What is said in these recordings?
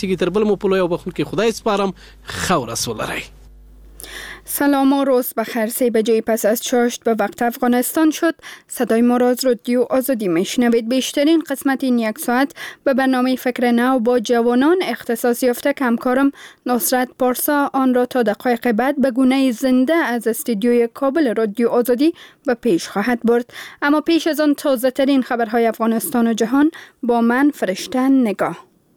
تیگی تر بل مو پلویا بخون که خدای سپارم خو رسول رای. سلام و روز بخیر. 3 بجه پس از چاشت به وقت افغانستان شد. صدای ما را از رادیو آزادی میشنوید. بیشترین قسمت این یک ساعت به برنامه فکر نو با جوانان اختصاص یافته که همکارم نصرت پارسا آن را تا دقایق بعد به گونه زنده از استودیوی کابل رادیو آزادی به پیش خواهد برد. اما پیش از آن تازه ترین خبرهای افغانستان و جهان با من فرشته نگاه.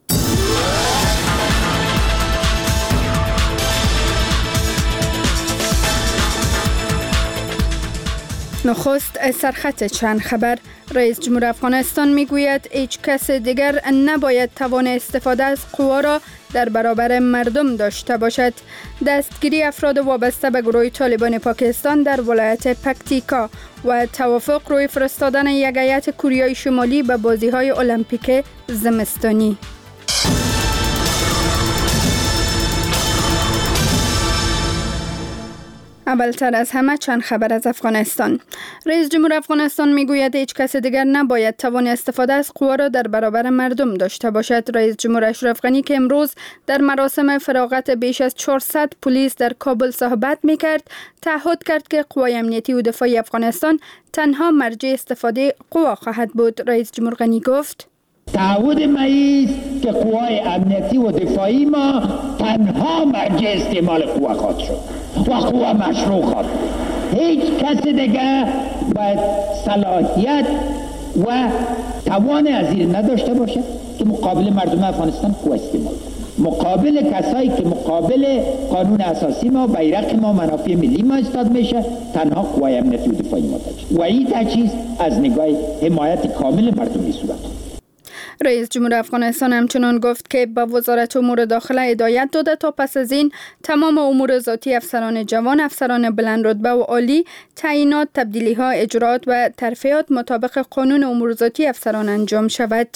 نخست سرخط چند خبر. رئیس جمهور افغانستان میگوید هیچ کس دیگر نباید توان استفاده از قوا را در برابر مردم داشته باشد. دستگیری افراد وابسته به گروه طالبان پاکستان در ولایت پکتیکا و توافق روی فرستادن یک هیئت کوریای شمالی به بازی‌های المپیک زمستانی. اولتر از همه چند خبر از افغانستان. رئیس جمهور افغانستان میگوید هیچ کس دیگر نباید توان استفاده از قوا را در برابر مردم داشته باشد. رئیس جمهور اشرف غنی که امروز در مراسم فراغت بیش از 400 پلیس در کابل صحبت میکرد، تعهد کرد که قوای امنیتی و دفاعی افغانستان تنها مرجع استفاده قوا خواهد بود. رئیس جمهور غنی گفت: تعهد ما است که قوای امنیتی و دفاعی ما تنها مرجع استعمال قوا خواهد شد و قوا مشروع خواهد بود. هیچ کس دیگه باید صلاحیت و توان از این نداشته باشه که مقابل مردم افغانستان قوا استعمال کنه. مقابل کسایی که مقابل قانون اساسی ما، بیرق ما، منافع ملی ما ایستاد میشه، تنها قوای امنیتی و دفاعی ما داشت و این تجهیز از نگاه حمایت کامل مردمی صورت. رئیس جمهور افغانستان همچنان گفت که به وزارت امور داخله هدایت داده تا پس از این تمام امور ذاتی افسران جوان، افسران بلند رتبه و عالی، تعیینات، تبدیلی‌ها، اجرات و ترفیعات مطابق قانون امور ذاتی افسران انجام شود.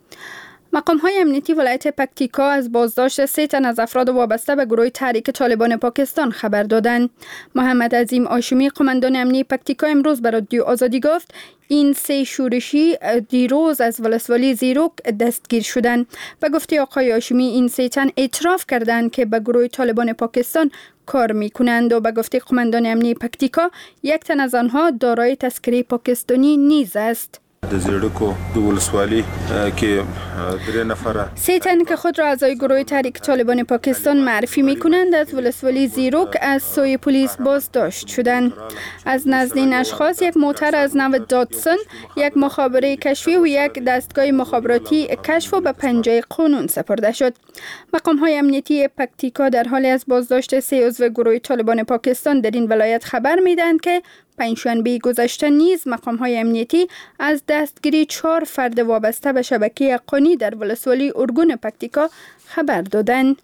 مقام‌های امنیتی ولایت پکتیکا از بازداشت 3 تن از افراد وابسته به گروه تحریک طالبان پاکستان خبر دادند. محمد عظیم هاشمی، قماندان امنیتی پکتیکا، امروز به رادیو آزادی گفت این 3 شورشی دیروز از ولسوالی زیروک دستگیر شدند و گفته آقای هاشمی این 3 تن اعتراف کردند که به گروه طالبان پاکستان کار می‌کنند و به گفته قماندان امنیتی پکتیکا 1 تن از آنها دارای تذکره پاکستانی نیز است. د زیروکو د ولسوالی که 3 نفره 3 تن که خود را اعضای گروه تحریک طالبان پاکستان معرفی می‌کنند از ولسوالی زیروک از سوی پلیس بازداشت شدند. از نزد این اشخاص 1 موتر از نوع داتسون، 1 مخابره کشفی و 1 دستگاه مخابراتی کشف و به پنجه قانون سپرده شد. مقام‌های امنیتی پکتیکا در حال از بازداشت 3 عضو گروه طالبان پاکستان در این ولایت خبر می‌دهند که پنجشنبه گذشته نیز مقام‌های امنیتی از دستگیری 4 فرد وابسته به شبکه حقانی در ولسوالی ارگون پکتیکا خبر دادند.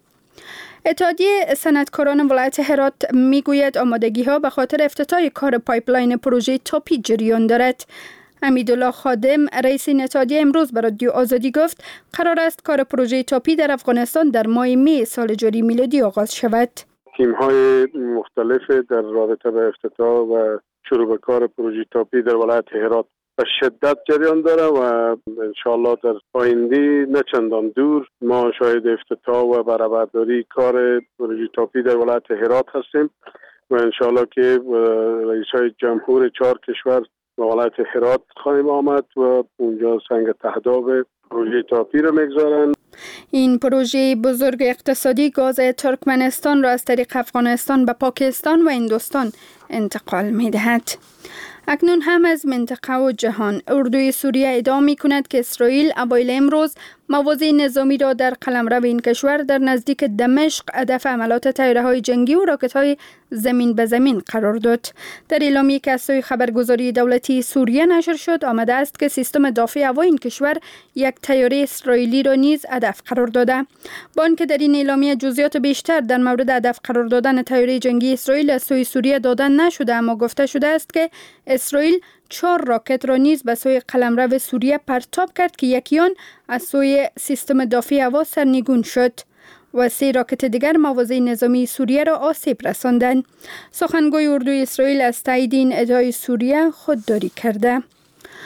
اتحادیه صنعتکاران ولایت هرات میگوید آمادگی‌ها به خاطر افتتاح کار پایپلاین پروژه تاپی جریان دارد. حمیدالله خادم، رئیس این اتحادیه، امروز به رادیو آزادی گفت قرار است کار پروژه تاپی در افغانستان در ماه می سال جاری میلادی آغاز شود. تیم‌های مختلف در رابطه به افتتاح و شروع به کار پروژه تاپی در ولایت هرات به شدت جریان داره و انشاءالله در آینده نه چندان دور ما شاهد افتتاح و برآورداری کار پروژه تاپی در ولایت هرات هستیم و انشاءالله که رئیسای جمهور 4 کشور به ولایت هرات خواهیم آمد و اونجا سنگ تهداب پروژه تاپی را میگذارند. این پروژه بزرگ اقتصادی گاز ترکمنستان را از طریق افغانستان به پاکستان و هندوستان انتقال می‌دهد. اکنون هم از منطقه و جهان. اردوی سوریه ادعا می‌کند که اسرائیل اوایل امروز مواضع نظامی را در قلمرو این کشور در نزدیک دمشق هدف عملات طیاره‌های جنگی و راکت‌های زمین به زمین قرار داد. در اعلامیه‌ای که از سوی خبرگزاری دولتی سوریه نشر شد آمده است که سیستم دفاع هوایی این کشور 1 طیاره اسرائیلی را نیز هدف قرار داده. با آنکه در این اعلامیه جزئیات بیشتر در مورد هدف قرار دادن طیاره جنگی اسرائیل از سوی سوریه داده نشده، اما گفته شده است که اسرائیل 4 راکت را نیز به سوی قلمرو سوریه پرتاب کرد که یکی آن از سوی سیستم دفاعی هوا سرنگون شد و 3 راکت دیگر مواضع نظامی سوریه را آسیب رساندند. سخنگوی اردوی اسرائیل از تایید این ادعای سوریه خودداری کرده.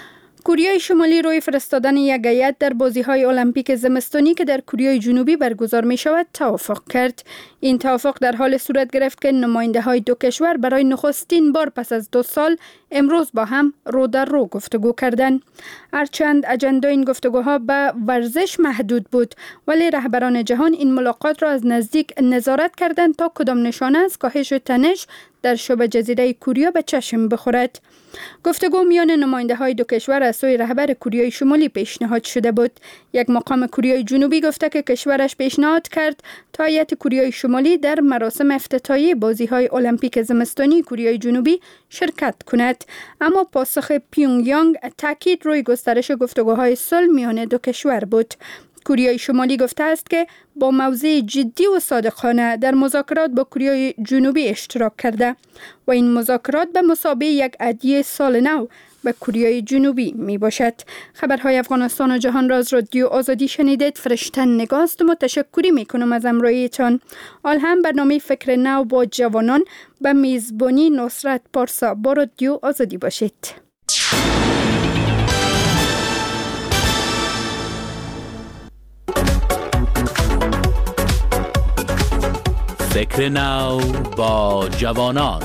کره شمالی روی فرستادن یک هیئت در بازی‌های المپیک زمستانی که در کره جنوبی برگزار می‌شود توافق کرد. این توافق در حال صورت گرفت که نماینده‌های دو کشور برای نخستین بار پس از 2 سال امروز با هم رو در رو گفتگو کردند. هرچند اجندا این گفتگوها به ورزش محدود بود، ولی رهبران جهان این ملاقات را از نزدیک نظارت کردند تا کدام نشانه از کاهش تنش در شبه جزیره کره به چشم بخورد. گفتگو میان نماینده‌های دو کشور از سوی رهبر کره شمالی پیشنهاد شده بود. یک مقام کره جنوبی گفته که کشورش پیشنهاد کرد تا هیئت کره شمالی در مراسم افتتاحیه بازی‌های المپیک زمستانی کره جنوبی شرکت کند، اما پاسخ پیونگیانگ تاکید روی گسترش گفتگوهای صلح میان دو کشور بود. کره شمالی گفته است که با موضع جدی و صادقانه در مذاکرات با کره جنوبی اشتراک کرده و این مذاکرات به مثابه یک هدیه سال نو به کره جنوبی می باشد. خبرهای افغانستان و جهان را از رادیو آزادی شنیدید. فرشتن نگاست و تشکری می کنم از همراهیتان. آل هم برنامه فکر نو با جوانان به میزبانی نصرت پارسا با رادیو آزادی باشید. فکر نو با جوانان.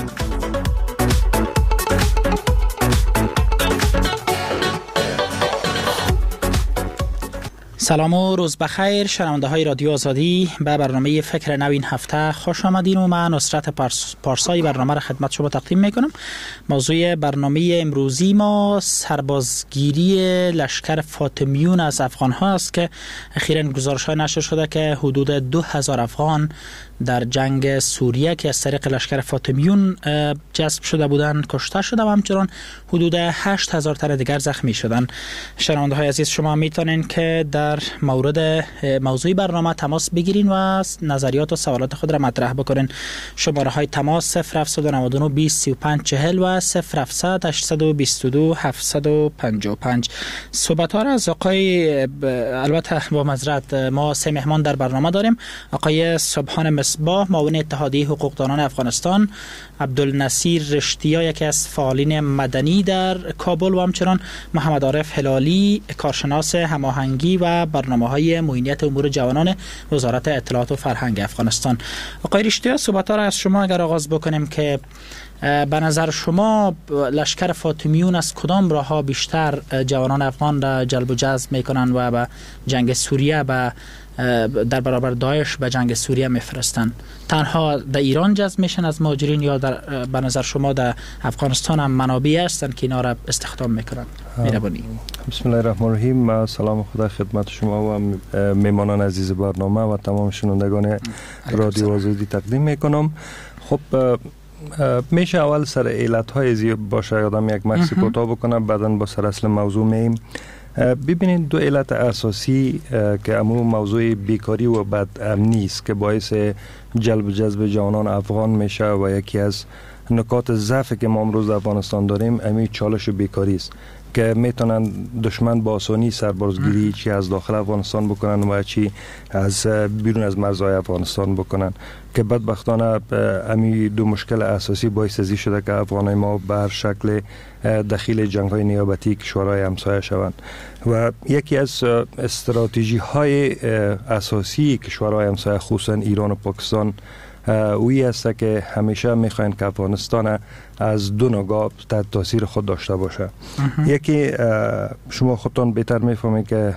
سلام و روز بخیر شنونده های رادیو آزادی. به برنامه فکر نو این هفته خوش آمدین و من نصرت پارسایی برنامه را خدمت شما تقدیم میکنم. موضوع برنامه امروزی ما سربازگیری لشکر فاطمیون از افغان ها است که اخیراً گزارش های نشر شده که حدود 2000 افغان در جنگ سوریه که از طریق لشکر فاطمیون جذب شده بودند کشته شده و همچنان حدود 8000 تن دیگر زخمی شدند. شنونده های عزیز شما میتونین که در مورد موضوع برنامه تماس بگیرین و نظریات و سوالات خود را مطرح بکنین. شماره های تماس 0799 20 35 40 و 0700 822 755. صحبت ها را از آقای البته با معذرت ما 3 مهمان در برنامه داریم. آقای سبحان مصباح معاون اتحادیه حقوقدانان افغانستان، عبدالنصیر رشتیا یکی از فعالین مدنی در کابل و همچنان محمد عارف هلالی کارشناس هماهنگی و برنامه‌های معینیت امور جوانان وزارت اطلاعات و فرهنگ افغانستان. آقای رشتیا صحبت‌ها را از شما اگر آغاز بکنیم که به نظر شما لشکر فاطمیون از کدام راه‌ها بیشتر جوانان افغان را جلب و جذب می‌کنند و به جنگ سوریه در برابر داعش به جنگ سوریه میفرستند؟ تنها در ایران جذب میشن از مهاجرین یا به نظر شما در افغانستان هم منابعی هستند که اینا را استخدام میکنند؟ مهربانی. بسم الله الرحمن الرحیم. سلام خدا خدمت شما و میمانان عزیز برنامه و تمام شنوندگان رادیو آزادی تقدیم میکنم. خب میشه اول سر علت‌های زیاد باشه آدم یک مکسی کوتاه بکنه، بعداً با سر اصل موضوع میم. ببینید 2 علت اساسی که امو موضوع بیکاری و بد امنی است که باعث جلب جذب جوانان افغان میشه و یکی از نکات ضعفی که ما امروز در افغانستان داریم امی چالش و بیکاری است که میتونن دشمن با آسانی سربازگیری چی از داخل افغانستان بکنن و چی از بیرون از مرزهای افغانستان بکنن که بدبختانه امی 2 مشکل اساسی باعث ازی شده که افغانای ما به هر شکل دخیل جنگ‌های نیابتی کشورهای همسایه شوند و یکی از استراتژی های اساسی کشورهای همسایه خصوصا ایران و پاکستان وی است که همیشه میخواین که افغانستان از 2 نگاه تحت تاثیر خود داشته باشه. یکی شما خودتان بهتر میفهمید که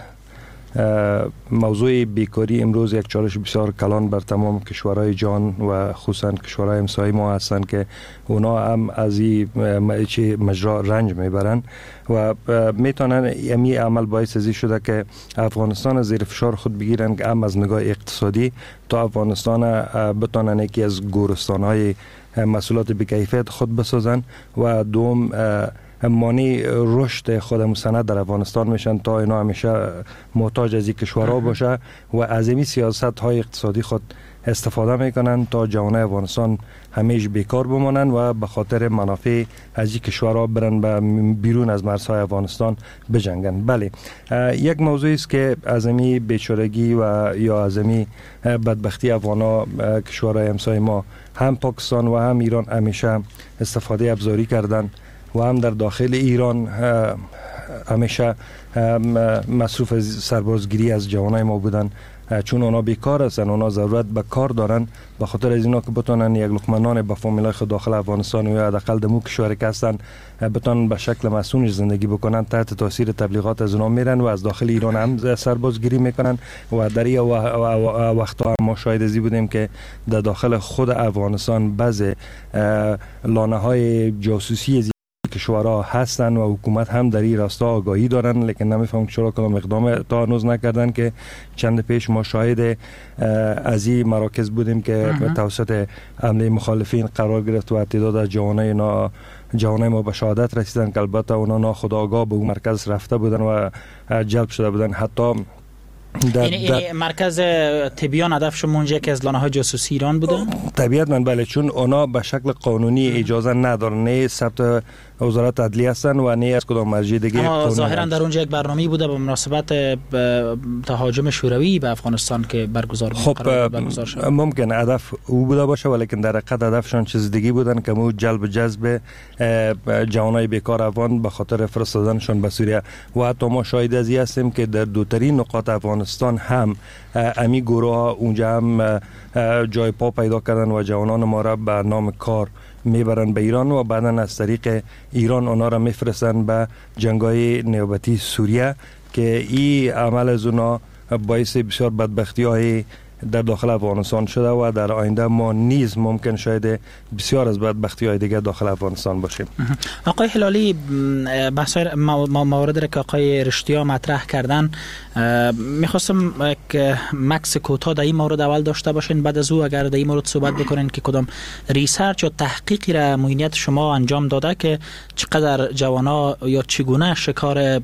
موضوع بیکاری امروز یک چالش بسیار کلان بر تمام کشورهای جهان و خصوصا کشورهای همسایه ما هستند که اونا هم از این مجرا رنج میبرن و میتونن امی عمل باعث ازی شده که افغانستان زیر فشار خود بگیرن که هم از نگاه اقتصادی تا افغانستان بتونن یکی از گورستانهای محصولات بی‌کیفیت خود بسازن و دوم مانع رشد خود مسند در افغانستان میشن تا اینا همیشه محتاج از این کشورها باشه و از این سیاست های اقتصادی خود استفاده میکنن تا جوانای افغانستان همیشه بیکار بمانن و به خاطر منافع از این کشورها برن به بیرون از مرزهای افغانستان بجنگن. بله، یک موضوعی است که از این بیچارگی و یا از این بدبختی افغانا کشورهای همسایه ما هم پاکستان و هم ایران همیشه استفاده ابزاری کردن و هم در داخل ایران همیشه مصروف از سربازگیری از جوانای ما بودن، چون اونا بیکار هستن، اونا ضرورت به کار دارن، به خاطر از اینا که بتونن یک لقمه نان به فامیلای خود داخل افغانستان یا حداقل دمو کشوری که هستن بتونن به شکل مسئول زندگی بکنن، تحت تاثیر تبلیغات از اونا میرن و از داخل ایران هم سربازگیری میکنن. و در این وقتا ما شاهد ازی بودیم که در داخل خود افغانستان بعضی لانه های جاسوسی کشورها هستن و حکومت هم در این راستا آگاهی دارن، لیکن نمیفهم چرا کدام اقدام تا هنوز نکردن. که چند پیش ما شاهد از این مراکز بودیم که توسط حمله مخالفین قرار گرفت و تعداد از جوانای ما به شهادت رسیدن که البته اونا ناخودآگاه به اون مرکز رفته بودن و جلب شده بودن. حتی این مرکز تبیان هدف شما اونجا که از لانه‌های جاسوسی ایران بوده؟ طبیعتاً بله، چون اونا به شکل قانونی اجازه ندارن، نه ثبت وزارت عدلیه هستند و نه از کدام مرجع دیگه. اما ظاهرا در اونجا یک برنامه‌ای بوده به مناسبت تهاجم شوروی به افغانستان که برگزار شد. ممکن هدف او بوده باشه، ولیکن در حقیقت هدفشان چیز دیگه بودن که مو جذب جوانای بیکار افغان به خاطر فرستادنشون به سوریه. و حتی ما شاهد از این هستیم که در دوترین نقاط افغانستان هم امی گروه ها اونجا هم جای پا پیدا کردن و جوانان ما را به نام کار میبرن به ایران و بعدا از طریق ایران اونا را میفرستن به جنگای نیابتی سوریه که این عمل از اونا باعث بسیار بدبختی های در داخل افغانستان شده و در آینده ما نیز ممکن شاید بسیار از بدبختی های دیگه داخل افغانستان باشیم. آقای هلالی، بحث موارد را که آقای رشتیا مطرح کردن، میخواستم که مکس کوتاه در این مورد اول داشته باشین، بعد از او اگر در این مورد صحبت بکنین که کدام ریسرچ یا تحقیقی را معینیت شما انجام داده که چقدر جوانا یا چگونه شکار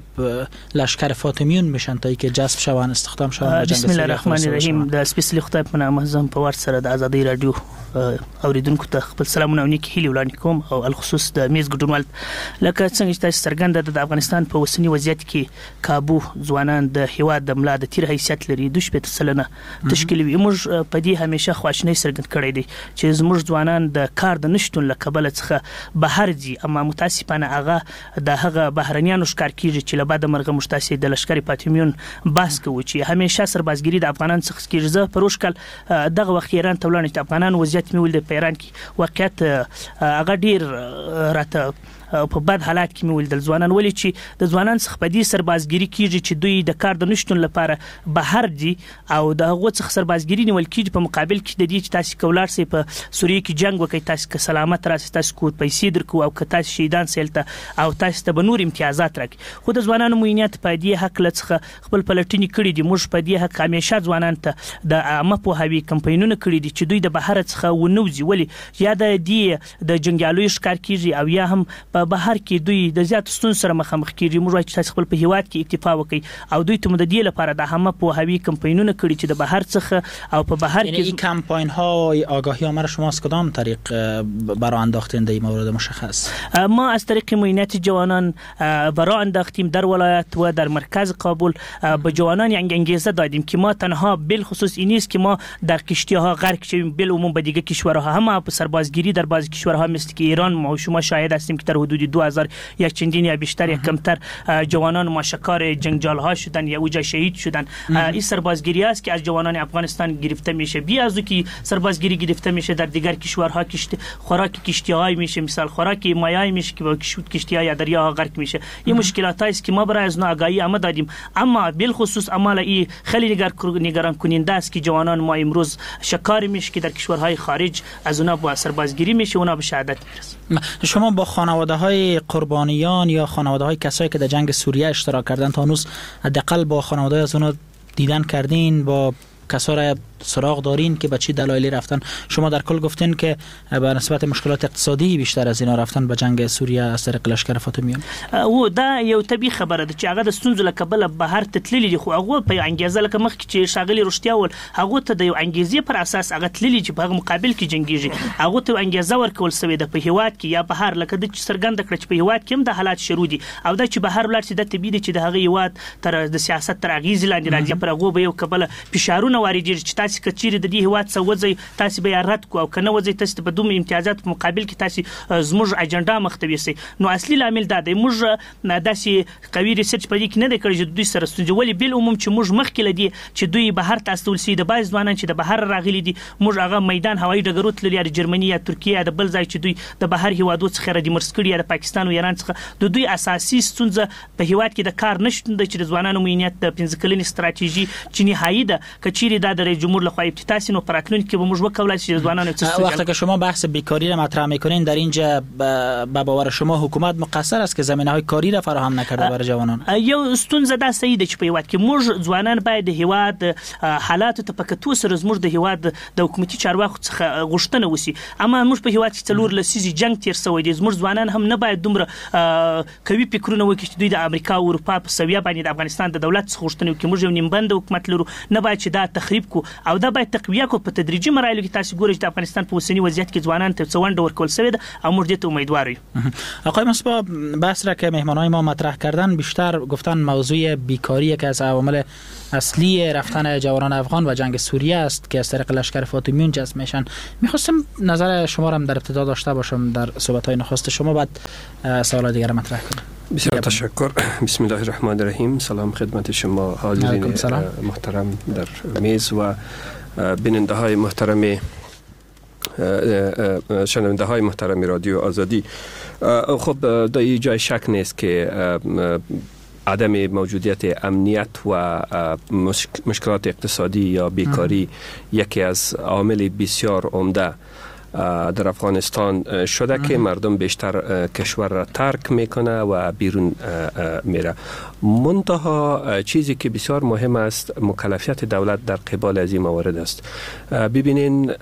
لشکر فاطمیون میشن تا اینکه جذب شون، استخدام شون. بسم الله الرحمن الرحیم. د سپیشلی خدای په نامه زم په ور سره د ازادي رادیو اوریدونکو ته خپل سلامونه او نیکی هیلې وړاندې کوم، او الخصوص د میز ګډونوال لکه څنګه چې تاسو څرګنده د افغانستان په اوسنی وضعیت کې کابو ځوانان د هیواد د ملا د تیر حیثیت لري، 2% تشکیل وي. موږ په دې همیشه خواشنۍ څرګند کړې دي چې زموږ ځوانان د کار د نشټون له کبله څخه بهر ځي، اما متاسفانه هغه د هغه بهرنیانو ښکار کیږي چې له بعد مرغه مشتاسي د لشکري فاطمیون باس کوي چې همیشه سربازګری د افغانان څخه کیږي. زه پروشکل دغه وخت ایران ته ولاړم چې افغانان وضعیت مې ولید په ایران کې واقعیت هغه ډیر راته په بد حالات کې مول د ځوانان ولې چې د ځوانان څخه په دې سربازګری کیږي چې دوی د کار د نشټون لپاره بهر دي او د هغه څخه سربازګری نیول کیږي په مقابل کې د دې چې تاسو کولار سي په سوریه کې جنگ وکړي، تاسو که سلامت راسي، تاسو کو پیسې درکو او که تاسو شهیدان سیلته او تاسو ته بنور امتیازات راکړي. خو د ځوانانو معینیت په دې حق لڅخه خپل پلټنی کړي دي. موږ په دې حق همیشه ځوانان ته د عامه پوهاوی کمپاینونه کړي دي چې دوی د بهر څخه ونوځي، ولی یا د دې د جنگیالو ښکار کیږي او یا هم په بهر کې دوی د زیات ستون سره مخامخ کیږي. موږ وايي چې تاسو خپل په هیواد کې اکتفا وکړي او دوی ته د دې لپاره د عامه پوهاوی کمپاینونه کړي چې د بهر څخه او په بهر کې این کمپاین ها آگاهی آمار شما از کدام طریق برای انداختین در این مورد مشخص؟ ما از طریق معینات جوانان برای انداختیم در ولایت و در مرکز کابل. به جوانان انگیزه دادیم که ما تنها بالخصوص این نیست که ما در کشتی ها غرق شویم، بالعموم به دیگه کشورها هم په سربازگیری در بعضی کشورها مثل که ایران ما شما شاهد هستیم که در حدود 2000 یک چندین یا بیشتر یا کمتر جوانان ما شکار جنگجال ها شدن یا اوجا شهید شدن. این سربازگیری است که از جوانان افغانستان گرفته میشه. بی از او که سربازگیری گرفته میشه در دیگر کشورها خوراک کشتی های میشه، مثال خوراک مایای میشه که با کشتی های دریا ها غرق میشه. این مشکلات است که ما برای از آگاهی آمد دادیم، اما بالخصوص عمل این خیلی نگران کننده است که جوانان ما امروز شکار میشه که در کشورهای خارج از اونا با سربازگیری میشه، اونا به شهادت میرسه. شما با خانواده های قربانیان یا خانواده های کسایی که در جنگ سوریه اشتراک کردن تا هنوز حداقل با خانواده از اونا دیدن کردین، با کسا را سراغ دارین که به چه دلایلی رفتن؟ شما در کل گفتین که به نسبت مشکلات اقتصادی بیشتر از اینا رفتن به جنگ سوریه از طریق لشکر فاطمیان. او دا یو طبي خبره ده چې هغه د ستونزو له کبله بهر تتللی دي، خو هغه په انګیزه لکه مخکې چې شاغلی رښتیا ول هغه ته د یو انګیزې پر اساس هغه تللی چې په هغه مقابل کې جنگیږي، هغه ته انګیزه ورکول سوی ده په هیواد کې یا بهر، لکه د څرګند کړ چې په هیواد کې هم د حالات شروع دي او د چې بهر ولر چې د طبيعي چې د هغه هیواد تر د سیاست تر اغیز لاندې راځي، پر هغه به یو کبله فشارونه واردېږي چې تاسو کچیر د دې هواد څوځي تاسو به رد کو او کنه وځي تاسو په دوم امتیازات په مقابل کې تاسو زموږ اجنډا مختوي سي. نو اصلي لامل دا دی موږ داسې قوي ریسرچ پدې کې نه دی کړی چې دوی سره ستونزې ولې بل عموم چې موږ مخکې لدی چې دوی بهر تاسو ولسی د باز ځوانان چې د بهر راغلي دي موږ هغه میدان هوایي ډګرو تللی یا جرمني یا ترکیه د بل ځای چې دوی د بهر هیوادو څخه ردی مرسکړي یا د پاکستان او ایران څخه د دوی اساسي ستونزه په هیواد کې د کار نشټون د چې ځوانانو مینیت د 15 کلنې ستراتیژي چې نهایی ده کچيري د رئیس جمهور لخوا افتتاح سي نو پراتلون کې به موږ وکولای چې ځوانانو څه وقتی که شما بحث بیکاری را مطرح میکنین در اینجا به باور شما حکومت مقصر است که زمینه‌های کاری را فراهم نکرده برای جوانان؟ یو ستونزه دا صحیح ده چې په هیواد کې موږ ځوانان باید د هیواد حالات ته پکتو سره زموږ د هیواد د حکومتي چارواکو څخه غوښتنه وسی اما موږ په هیواد کې څلور لسیزې جنگ تیر شوی دی زموږ ځوانان هم نه باید دومره کوي فکرونه وکړي چې دوی د امریکا او اروپا په سویه باندې د افغانستان د دولت څخه غوښتنه وکړي موږ یو نیمبند حکومت لرو نه باید چې دا تخریب کو او دا باید تقویه کو په تدریجي مراحلو کې تاسو ګورئ چې د افغانستان په اوسنی وضعیت کې ځوانان ته څوند ورکول شوی ده او موږ دې ته امیدوار یو. آقای مصباح بحث را که مهمانای ما مطرح کردن بیشتر گفتن موضوع بیکاری که از عوامل اصلی رفتن جوانان افغان و جنگ سوریه است که از طریق لشکر فاطمیون جذب میشن. میخواستم نظر شما را در ابتدا داشته باشم در صحبت‌های نخست شما بعد سوال دیگر مطرح کنم. بسیار تشکر. بسم الله الرحمن الرحیم. سلام خدمت شما حاضرین محترم در میز و بیننده های محترم شنونده های محترم رادیو آزادی. خب در این جای شک نیست که عدم موجودیت امنیت و مشکلات اقتصادی یا بیکاری یکی از عوامل بسیار عمده در افغانستان شده که مردم بیشتر کشور را ترک میکنه و بیرون میره. منتها چیزی که بسیار مهم است مکلفیت دولت در قبال از این موارد است. ببینین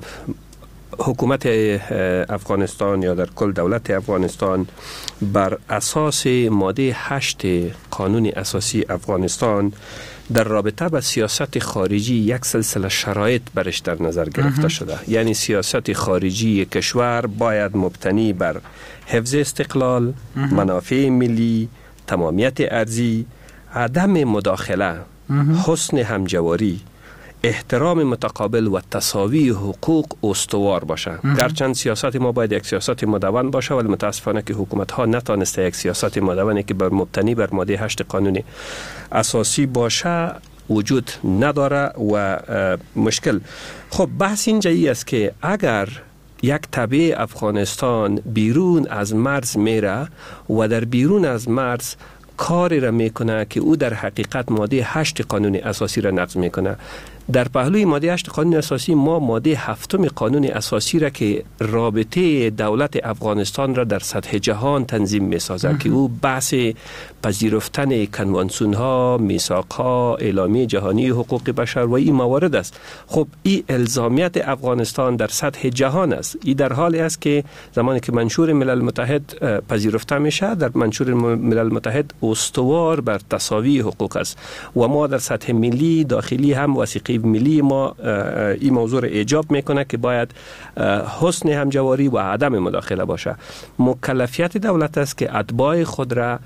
حکومت افغانستان یا در کل دولت افغانستان بر اساس ماده 8 قانون اساسی افغانستان در رابطه با سیاست خارجی یک سلسله شرایط برش در نظر گرفته شده. یعنی سیاست خارجی کشور باید مبتنی بر حفظ استقلال، منافع ملی، تمامیت ارضی، عدم مداخله، حسن همجواری، احترام متقابل و تساوی حقوق استوار باشه. گرچند سیاست ما باید یک سیاست مدون باشه ولی متاسفانه که حکومت ها نتانسته یک سیاست مدونی که مبتنی بر ماده 8 قانون اساسی باشه وجود نداره و مشکل. خب بحث اینجا است که اگر یک تبع افغانستان بیرون از مرز میره و در بیرون از مرز کاری را میکنه که او در حقیقت ماده 8 قانون اساسی را نقض میکنه. در پهلوی ماده 8 قانون اساسی ما ماده 7 قانون اساسی را که رابطه دولت افغانستان را در سطح جهان تنظیم میسازد که او بحث پذیرفتن کنوانسیون ها، میثاق ها، اعلامیه جهانی حقوق بشر و این موارد است. خب این الزامیت افغانستان در سطح جهان است. این در حالی است که زمانی که منشور ملل متحد پذیرفته میشه در منشور ملل متحد استوار بر تساوی حقوق است و ما در سطح ملی داخلی هم وثیقه ملی ما این موضوع را ایجاب میکنه که باید حسن همجواری و عدم مداخله باشه. مکلفیت دولت است که اتباع خود را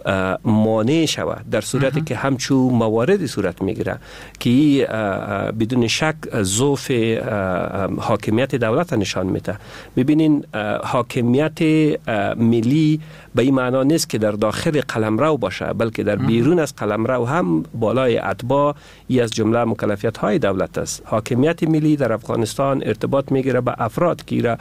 مانع شود در صورتی که همچون موارد صورت میگیره که بدون شک ضعف حاکمیت دولت نشان میده. ببینین حاکمیت ملی به این معنا نیست که در داخل قلمرو باشه بلکه در بیرون از قلمرو هم بالای اتباع ای از جمله مکلفیت های دولت است. حاکمیت ملی در افغانستان ارتباط میگیره به افراد که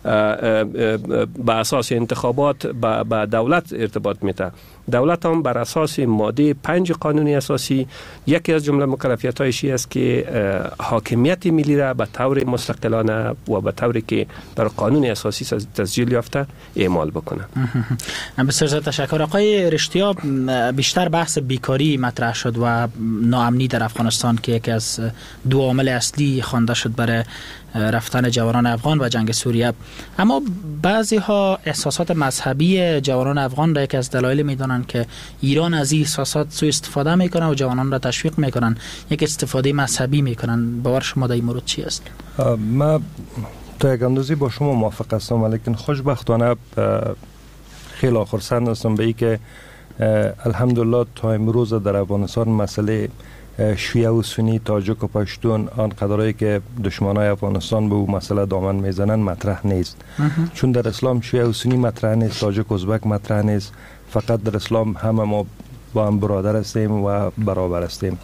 به اساس انتخابات به دولت ارتباط میده. دولت هم بر اساس ماده 5 قانون اساسی یکی از جمله مکلفیت هایش است که حاکمیت ملی را به طور مستقلانه و به طوری که در قانون اساسی تسجیل یافته اعمال بکنه. بسیار تشکر. آقای رشتیا بیشتر بحث بیکاری مطرح شد و ناامنی در افغانستان که یکی از دو عامل اصلی خوانده شد برای رفتن جوانان افغان و جنگ سوریه. اما بعضی ها احساسات مذهبی جوانان افغان را یک از دلایل میدانند که ایران از این احساسات سوء استفاده میکنه و جوانان را تشویق میکنن، یک استفاده مذهبی میکنن. باور شما در این مورد چی است؟ ما تا یک اندازه با شما موافق هستم، لیکن خوشبختانه خیلی خرسند هستم به این که الحمدلله تا امروز در افغانستان مسئله شیعه و سنی، تاجک و پشتون، آن قدرایی که دشمنای افغانستان به اون مسئله دامن میزنن مطرح نیست. چون در اسلام شیعه و سنی مطرح نیست، تاجک و ازبک مطرح نیست. فقط در اسلام همه ما با هم برادر هستیم و برابر هستیم.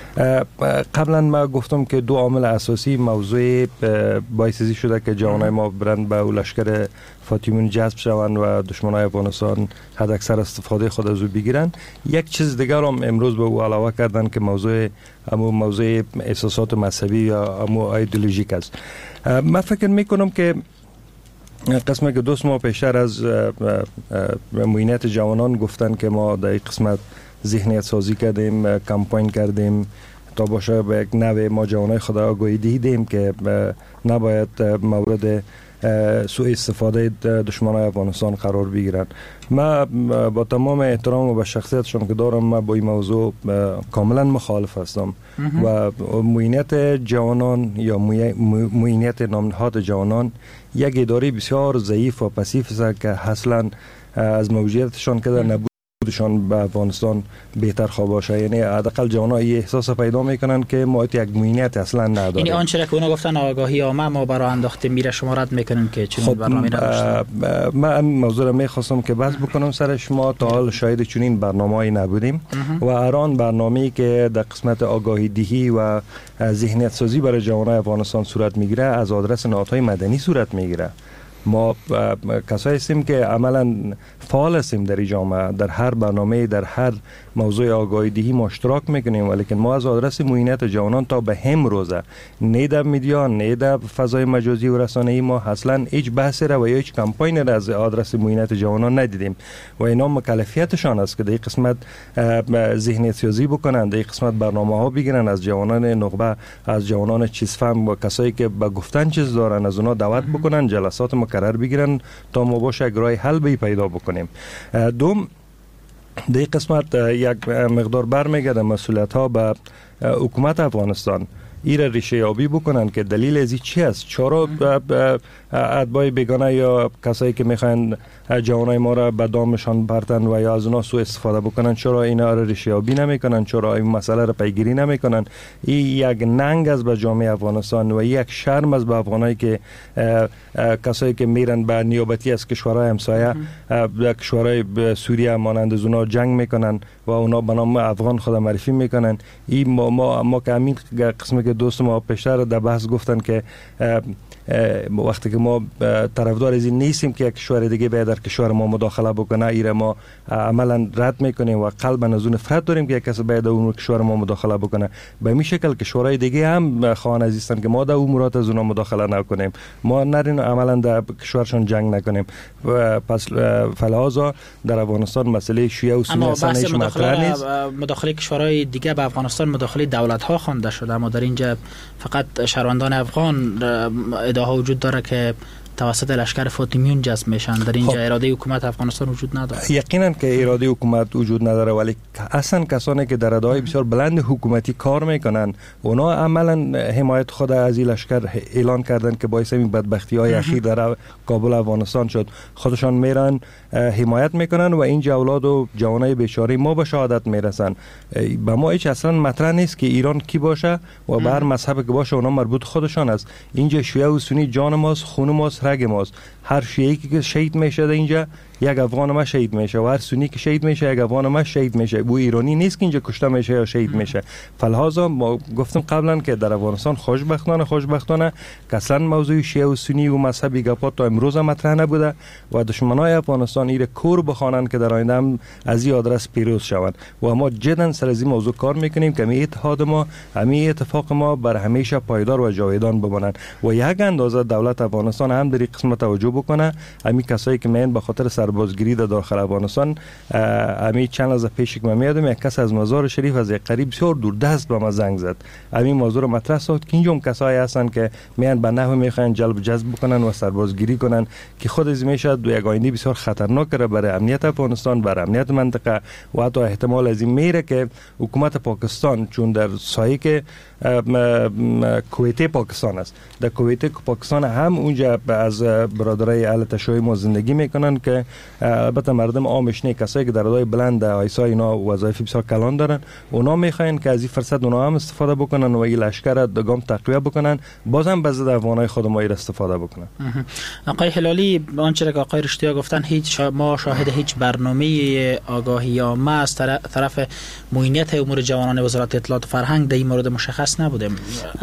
قبلا ما گفتم که دو عامل اساسی موضوع باعث شده که جوانای ما برند به لشکر فاطمیون جذب شوند و دشمنای افغانستان حد اکثر استفاده خود از او بگیرن. یک چیز دیگر هم امروز به او علاوه کردن که موضوع احساسات مذهبی یا ایدئولوژیک است. من فکر میکنم که قسمت که 2 ماه پیشتر از معینات جوانان گفتن که ما در این قسمت ذهنیت سازی کردیم، کمپاین کردیم تا باشه به یک نوع ما جوانای خود آگاهی دهیم که نباید مورد سوء استفاده دشمنای افغانستان قرار بگیرن. ما با تمام احترام و به شخصیتشون که دارم، ما با این موضوع کاملا مخالف هستم و معینات جوانان یا معینات نامنهاد جوانان یک اداره بسیار ضعیف و پسیف است که اصلا از موجودیتشان که در نبودشان به افغانستان بهتر خواه باشه. یعنی حداقل جوانان این احساس پیدا میکنن که ما یک معینات اصلا نداریم. یعنی آنچه که اونا گفتن آگاهی عامه ما برای انداخته میره، شما رد میکنین که چنین برنامه نداشتن؟ من این موضوع را میخواستم که بحث بکنم سرش. ما تا حال شاهد چنین برنامه‌ای نبودیم و هران برنامه‌ای که در قسمت آگاهی دهی و ذهنیت سازی برای جوانان افغانستان صورت میگیره از آدرس نهادهای مدنی صورت میگیره. ما کسایی هستیم که عملا فعال هستیم در جامعه، در هر برنامه، در هر موضوع آگاهی دهی ما اشتراک میکنیم، ولیکن ما از آدرس معینات جوانان تا به هم روزه نه در میدیا نه در فضای مجازی و رسانه‌ای ما اصلا هیچ بحثی را و هیچ کمپاین را از آدرس معینات جوانان ندیدیم و اینا مکلفیتشان است که در این قسمت ذهنیت سازی بکنن، در این قسمت برنامه‌ها بگیرن از جوانان نخبه، از جوانان چیزفهم و کسایی که به گفتن چیز دارن از اونا دعوت بکنن، جلسات مکرر بگیرن تا ما باشه یک راه حل به پیدا بکنیم. دوم، در این قسمت یک مقدار برمیگرده مسئولیت ها به حکومت افغانستان. ایره ریشه یابی بکنن که دلیل ازی چی است؟ چرا اتباع بیگانه یا کسایی که میخواین جوانای ما را به دامشان برتن و یا از اونا سوء استفاده بکنن، چرا اینا را ریشه یابی نمیکنن؟ چرا این مسئله را پیگیری نمیکنن؟ این یک ننگ از به جامعه افغانستان و یک شرم از به افغانایی که کسایی که میرن به نیابتی از کشورهای همسایه، کشورهای سوریه مانند از اونا جنگ میکنن و اونا به نام افغان خود معرفی میکنن. این ما که همین قسمی که دوست ما پیشتر در بحث گفتن که وقتی که ما طرفدار از این نیستیم که یک کشور دیگه باید در کشور ما مداخله بکنه، ایره ما عملا رد میکنیم و قلبا از اون نفرت داریم که یک کس باید در اون کشور ما مداخله بکنه. به این شکل کشورهای دیگه هم خواهان عزیزن که ما در امورات از اونها مداخله نکنیم، ما نریم عملا در کشورشون جنگ نکنیم. پس فلحاظا در افغانستان مسئله شیعه و سنی اصلا هیچ مطرح نیست. مداخله کشورهای دیگه به افغانستان مداخله دولت ها خوانده شده، اما در اینجا فقط شهروندان افغان ادعا وجود داره که توسط لشکر فاطمیون جذب میشن. در اینجا اراده حکومت افغانستان وجود نداره. یقینا که اراده حکومت وجود نداره، ولی اصلا کسانی که در ادعای بسیار بلند حکومتی کار میکنن اونا عملا حمایت خود از این لشکر اعلان کردن که باعث این بدبختی های اخیر در کابل افغانستان شد. خودشان میرن حمایت میکنن و این اولاد و جوانای بیچاره ما به شهادت میرسن. به ما هیچ اصلا مطرح نیست که ایران کی باشه و به هر مذهب که باشه اونا مربوط خودشان است. اینجا شیعه و سنی جان ماست، خون ماست، رگ ماست. هر شیعی که شهید میشه اینجا یک افغان ما شهید میشه و هر سنی که شهید میشه یک افغان ما شهید میشه. بو ایرانی نیست که اینجا کشته میشه یا شهید میشه. فلحاظا ما گفتم قبلا که در افغانستان خوشبختانه که اصلا موضوع شیعه و سنی و مذهبی گپات تا امروز مطرح نبوده و دشمنای افغانستان ایره کور بخوانن که در آینده هم از این آدرس پیروز شوند و ما جدا سر از این موضوع کار میکنیم که می اتحاد ما، همین اتفاق ما بر همیشه پایدار و جاودان بمانند و یک اندازه دولت افغانستان هم در این قسمت توجه بکنه. همین کسایی که میان به خاطر سربازگیری در داخل افغانستان، همین چند از پیش که من میادم یک کس از مزار شریف از یک قریب بسیار دور دست به ما زنگ زد. همین موضوع رو مطرح ساخت که اینجا کسایی هستن که میان به نحو میخوان جلب جذب بکنن و سربازگیری کنن که خود از میشه دو یک آینده بسیار خطرناک برای امنیت افغانستان، برای امنیت منطقه و حتی احتمال از این میره که حکومت پاکستان چون در سایه که کویته پاکستان است. در کویته پاکستان هم اونجا از برادرای اهل تشیع ما زندگی میکنن که البته مردم عامش نه، کسایی که در ردای بلند آیسا اینا وظایف بسیار کلان دارن، اونا میخواین که از این فرصت اونا هم استفاده بکنن و این لشکر دگام تقویه بکنن، بازم به ضد افغانای خود ما استفاده بکنن. آقای هلالی، آنچه که آقای رشدیا گفتن، ما شاهد هیچ برنامه آگاهی عامه از طرف معینیت امور جوانان وزارت اطلاعات و فرهنگ در این مورد مشخص نبودیم.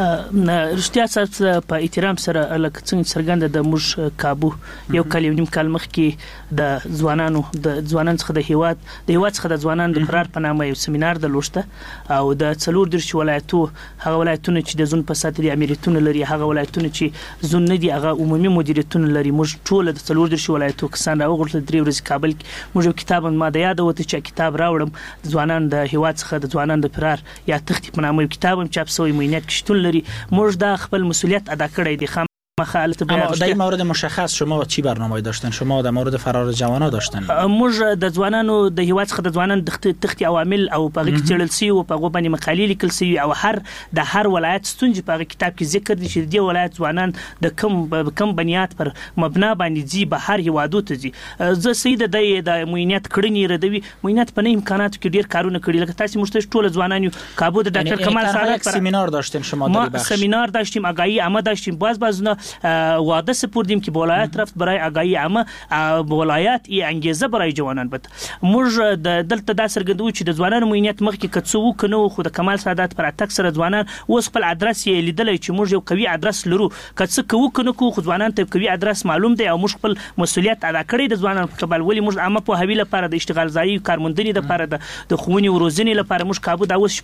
رشدیا صاحب په احترام سره لکه څنګه څرګنده د موږ کابو یو کال یو نیم کال مخکې د ځوانانو څخه د هیواد څخه د ځوانانو د فرار په نامه یو سیمینار درلوسته او د 14 ولایتو هغه ولایتونه چې د زون په ساتلي امریتونه لري، هغه ولایتونه چې زون نه دي، هغه عمومي مدیریتونه لري. موږ ټول د 14 ولایتو کسان راوغورځل 3 ورځې کابل کې. موږ یو کتاب ما د یاد وته چې کتاب راوړم د ځوانانو د هیواد څخه د ځوانانو د فرار یا تختی په نامه یو کتاب هم چاپ شوی معینیت کې شتون لري. موږ دا خپل مسؤلیت ادا کړی دی. اما در این مورد مشخص شما چی برنامه‌ای داشتن؟ شما در مورد فرار جوانان داشتن؟ موږ د ځوانانو د هیواد څخه د ځوانانو د تختی عوامل او په کې چړل سی او په غو باندې مقالې لیکل سی او هر ولایت ستونجې په کتاب کې ذکر دي چې د ولایت ځوانان د کم بنیاد پر مبنا باندې ځي به هر هیوادو ته ځي. زه سید د معینیت کړنی ردوي معینیت په نه امکاناتو کې ډیر کارونه کړی. لکه تاسو مشته ټول ځوانان کابو د ډاکټر کمال سادات پر سیمینار داشتین شما در بخش؟ ما سیمینار داشتیم، آگاهی عامه داشتیم. بعض وعده سپردیم که ولایت رفت برای آگاهی عامه، ولایت ای انگیزه برای جوانان بود. موږ دلته دا څرګندو چې د ځوانانو معینیت مخکې کڅو کنو خو د کمال سادات پر اتک سره ځوانان اوس خپل ادرس یې لیدل چې موږ یو قوي ادرس لرو. کڅ کو کنو خو ځوانان ته قوي ادرس معلوم دی او موږ خپل مسؤلیت ادا کړی د ځوانانو په قبال. ولی موږ عامه په حویل لپاره د اشتغال ځای کارموندنې لپاره د خوونی او روزنې لپاره موږ کابو دا اوس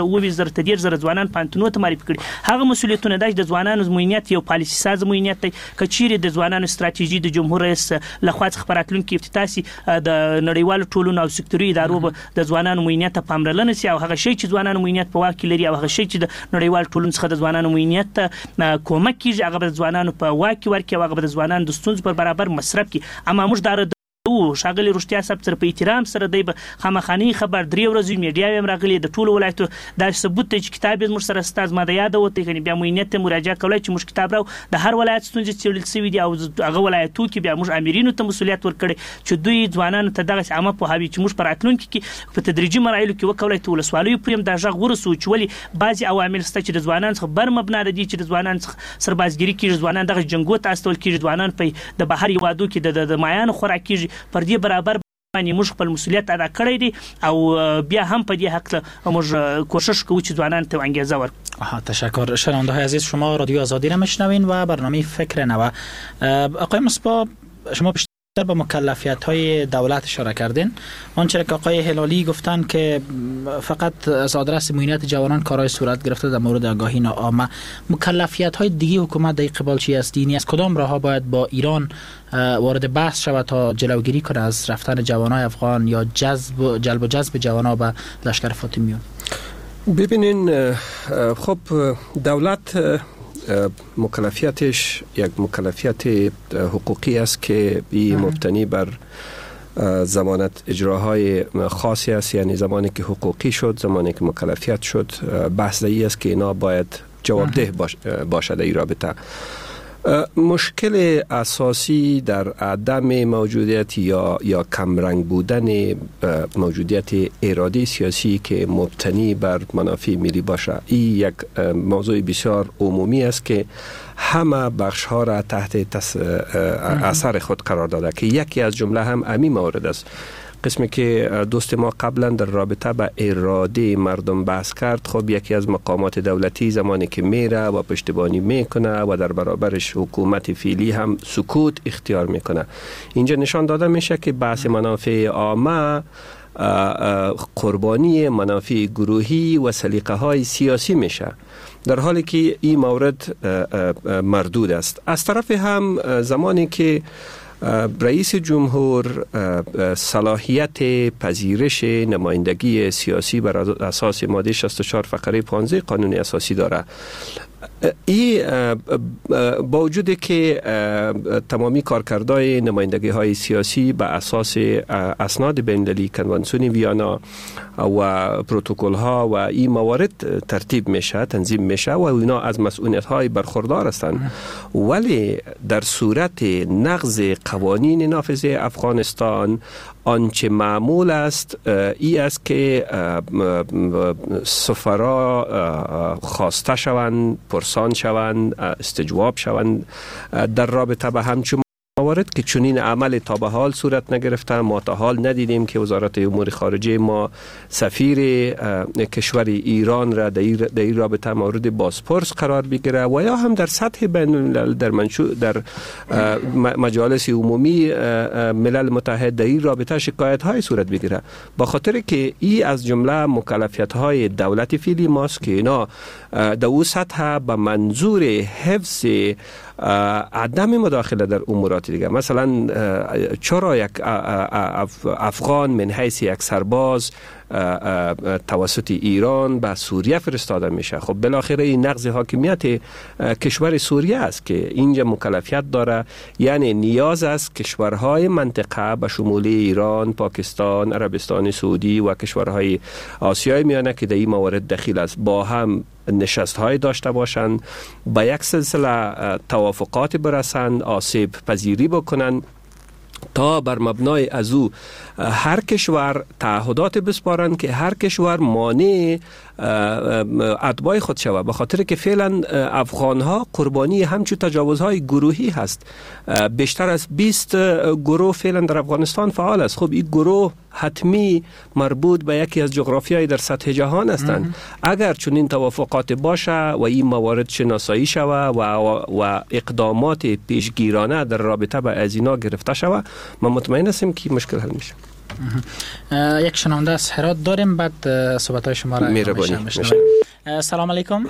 2000 ځوانان پانتونو ته معرفي کړي. هغه مسؤلیتونه د ځوانانو معینیت یو پالیسی ساز معینیت دی. کچيري د ځوانانو استراتیژي د جمهور رئیس لخوا څخه پراتلونکو افتتاحي د نړیوالو ټولنو او سکتوري ادارو د ځوانانو معینیت ته پاملرنه سي او هغه شی چې ځوانانو معینیت په واک کې لري او هغه شی چې د نړیوالو ټولنو څخه د ځوانانو معینیت ته کومک کیږي هغه د ځوانانو په واک کې ورکړي او هغه د ځوانانو د ستونزو پر برابر مصرف کړي. اما موږ دا شاغلی رشتیا صاحب سره په احترام سره دی خامخاني خبر 3 ورځې میډیا هم راغلي د ټولو ولایتو دا ثبوت دی چې کتاب موږ سره ستاز ما د یاد وته کني بیا معینیت ته مراجعه کولای چې موږ کتاب راو د هر ولایت ستونزې څېړل شوی دی او هغه ولایتو کې بیا موږ امرینو ته مسؤلیت ورکړي چې دوی ځوانانو ته دغه عامه په هوی چې موږ پراتلونکو کې په تدریجي مراحلو کې وکولای ته ولسوالۍ پریم دا ژغ ورسو چې ولی بعضي عوامل ست چې د ځوانانو څخه بر مبنا دي چې د ځوانانو سربازګری کې ځوانان دغه جنگو ته استول کې ځوانان په د بهر یوادو کې د مایان خوراکي پر دې برابر باندې موږ خپل مسؤلیت ادا کړی دی او بیا هم په دې حق موږ کوشش کوو چې ځوانان ته انگیزه ورکړو. تشکر. شنونده های عزیز، شما رادیو آزادی را میشنوین و برنامه فکر نو. آقای مصباح، شما در به مکلفیت‌های دولت اشاره کردین. آنچه که آقای هلالی گفتن که فقط از آدرس معینیت جوانان کارهای صورت گرفته در مورد آگاهی عامه، مکلفیت‌های دیگه حکومت در قبال چی است؟ دینی از کدام راه‌ها باید با ایران وارد بحث شود تا جلوگیری کنه از رفتن جوانای افغان یا جلب و جذب جوانا به لشکر فاطمیون؟ ببینین، خب دولت مکلفیتش یک مکلفیت حقوقی است که مبتنی بر ضمانت اجراهای خاصی است. یعنی زمانی که حقوقی شد، زمانی که مکلفیت شد، بحث ای است که اینا باید جوابده باشد این رابطه. مشکل اساسی در عدم موجودیت یا کمرنگ بودن موجودیت اراده سیاسی که مبتنی بر منافع ملی باشه، این یک موضوع بسیار عمومی است که همه بخش ها را تحت اثر خود قرار داده که یکی از جمله هم همین مورد است. قسمی که دوست ما قبلا در رابطه با اراده مردم بحث کرد، خب یکی از مقامات دولتی زمانی که میره و پشتیبانی میکنه و در برابرش حکومت فعلی هم سکوت اختیار میکنه، اینجا نشان داده میشه که بحث منافع عامه قربانی منافع گروهی و سلیقه های سیاسی میشه، در حالی که این مورد مردود است. از طرف هم زمانی که رئیس جمهور صلاحیت پذیرش نمایندگی سیاسی بر اساس ماده 64 فقره 15 قانون اساسی داره، این با وجودی که تمامی کارکردهای نمایندگی های سیاسی به اساس اسناد بین‌المللی کنوانسیون ویانا و پروتکل ها و این موارد ترتیب میشه، تنظیم میشه و اینا از مسئولیت های برخوردار هستند، ولی در صورت نقض قوانین نافذ افغانستان آنچه معمول است ای است که سفرا خواسته شوند، پرسان شوند، استجواب شوند در رابطه به همچون موارد که چنین عمل تا به حال صورت نگرفته. ما تا حال ندیدیم که وزارت امور خارجه ما سفیر کشور ایران را در این رابطه مورد بازپرس قرار بگیره و یا هم در سطح بین الملل در مجالس عمومی ملل متحد در این رابطه شکایت های صورت بگیره، با خاطر که این از جمله مکلفیت های دولت فعلی ماست که اینا در او سطح به منظور حفظ عدم مداخله در امورات دیگه. مثلا چرا یک افغان من حیث یک سرباز توسط ایران به سوریه فرستاده میشه؟ خب بالاخره این نقض حاکمیت کشور سوریه است که اینجا مکلفیت داره، یعنی نیاز است کشورهای منطقه به شمول ایران، پاکستان، عربستان سعودی و کشورهای آسیای میانه که در این موارد دخیل است با هم نشست های داشته باشند، با یک سلسله توافقات برسند، آسیب پذیری بکنند تا بر مبنای از او هر کشور تعهدات بسپارند که هر کشور مانع اتباع خود شود، به خاطر که فعلا افغان ها قربانی همچون تجاوزهای گروهی هست. بیشتر از 20 گروه فعلا در افغانستان فعال است. خب این گروه حتمی مربوط به یکی از جغرافیای در سطح جهان هستند. اگر چنین توافقات باشه و این موارد شناسایی شود و اقدامات پیشگیرانه در رابطه با از اینا گرفته شود، من مطمئن هستم که مشکل حل میشه. یک شنونده از هرات داریم، بعد صحبت‌های شما را میشنویم. سلام علیکم.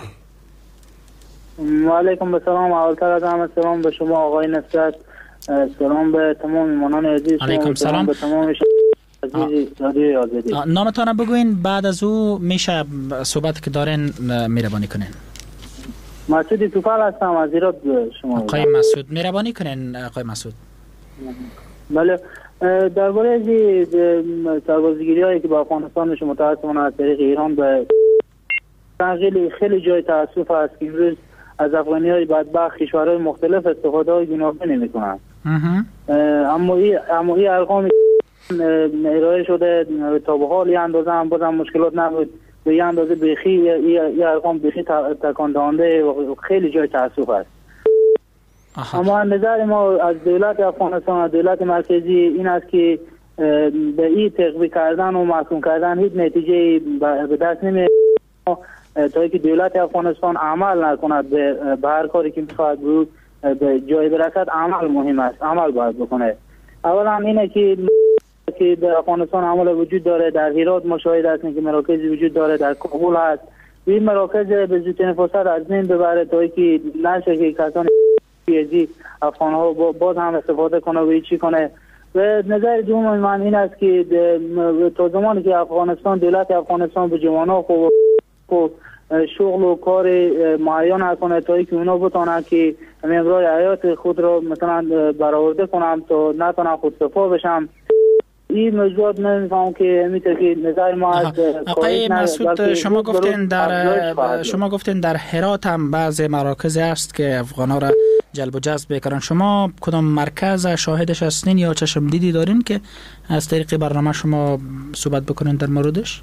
و علیکم السلام. اولتر از همه سلام به شما آقای نصرت، سلام به تمام میهمانان عزیز. علیکم سلام به تمام عزیز رادیو آزادی. نامتان بگوین، بعد از او میشه صحبت که دارین مهربانی کنین. مسعود توفال هستم از ایران. شما آقای مسعود مهربانی کنین. آقای مسعود بله، درباره از سربازگیری هایی که با افغانستان میشه متاسفانه از طریق ایران به خیلی جای تاسف است که امروز از افغانی های بدبخت کشورهای مختلف استفاده های گوناگون نمی‌کنند. اما این ارقام ارائه شده تا به حال یه اندازه هم بازم مشکلات نبود، به یه اندازه بیخی یه ارقام بیخی تکان دهنده و خیلی جای تاسف است. اما نظر ما از دولت افغانستان و دولت مرکزی این است که به این تقویه کردن و محکوم کردن هیچ نتیجه به دست نمیاد تا اینکه دولت افغانستان عمل نکند به هر کاری که میخواد به جای برسد. عمل مهم است، عمل باید بکنه. اولا اینه که در افغانستان عمل وجود داره، در هرات مشاهده است که مراکزی وجود داره، در کابل هست. این مراکز به زودترین فرصت از بین ببره تا اینکه نشه که کسان پیزی افغان ها باز هم استفاده کنه و چی کنه. و نظر دوم من این است که تا زمانی که دولت افغانستان به جوانان خود شغل و کار معین نکنه تا اینکه اونا بتونن که امرای حیات خود را مثلا برآورده کنم تا نتونن خودکفا بشم. این موضوعات نمیفهم که میتونه که نظر ما از آقای مسعود شما گفتین در هرات هم بعض مراکز است که افغانا را جلب و جذب بکنن. شما کدام مرکز شاهدش هستین یا چشم دیدی دارین که از طریق برنامه شما صحبت بکنین در موردش؟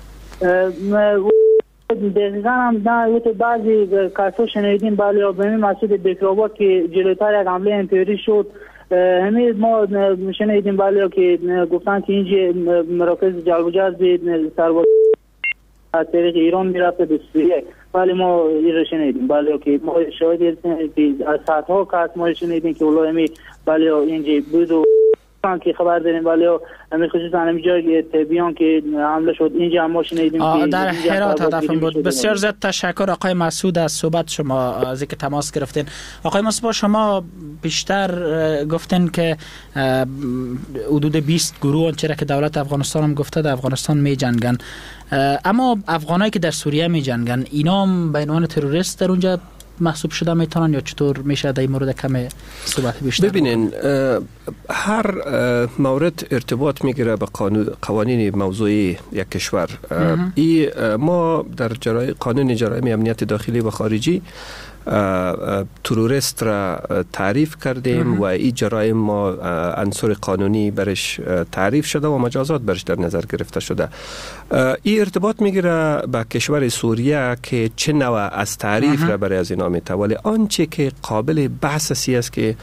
دقیقا هم نه، بعضی کسا شنیدیم بله به مسعود بکرآباد که جلوتر یک حمله امپیری شد. همین ما شنیدیم بله که گفتن که اینجا مراکز جلب و جذب سرباز از طریق ایران میرفته به سوریه. بله ما این رو شنیدیم بله که ما شاهد هستیم که از ساعتها کس ما شنیدیم که اولا همین بله اینجا بود و که خبر داریم بله همین خصوصا همین جای تبیان که حمله شد اینجا هم ما شنیدیم در هرات هدفم بود. بسیار زیاد تشکر آقای مسعود از صحبت شما، از اینکه تماس گرفتین. آقای مصباح شما بیشتر گفتین که حدود 20 گروه چرا که دولت افغانستان هم گفته در افغانستان می جنگن، اما افغانایی که در سوریه می جنگن اینا هم به عنوان تروریست در اونجا محسوب شده میتونن یا چطور میشه در این مورد کم صحبت بیشتر؟ ببینین هر مورد ارتباط میگیره به قوانین موضوعی یک کشور. ما در قانون جرایم امنیت داخلی و خارجی تروریست را تعریف کردیم و این جرایم ما عنصر قانونی برش تعریف شده و مجازات برش در نظر گرفته شده. این ارتباط میگیره به کشور سوریه که چه نوع از تعریف را برای از اینا میته، ولی آنچه که قابل بحث است که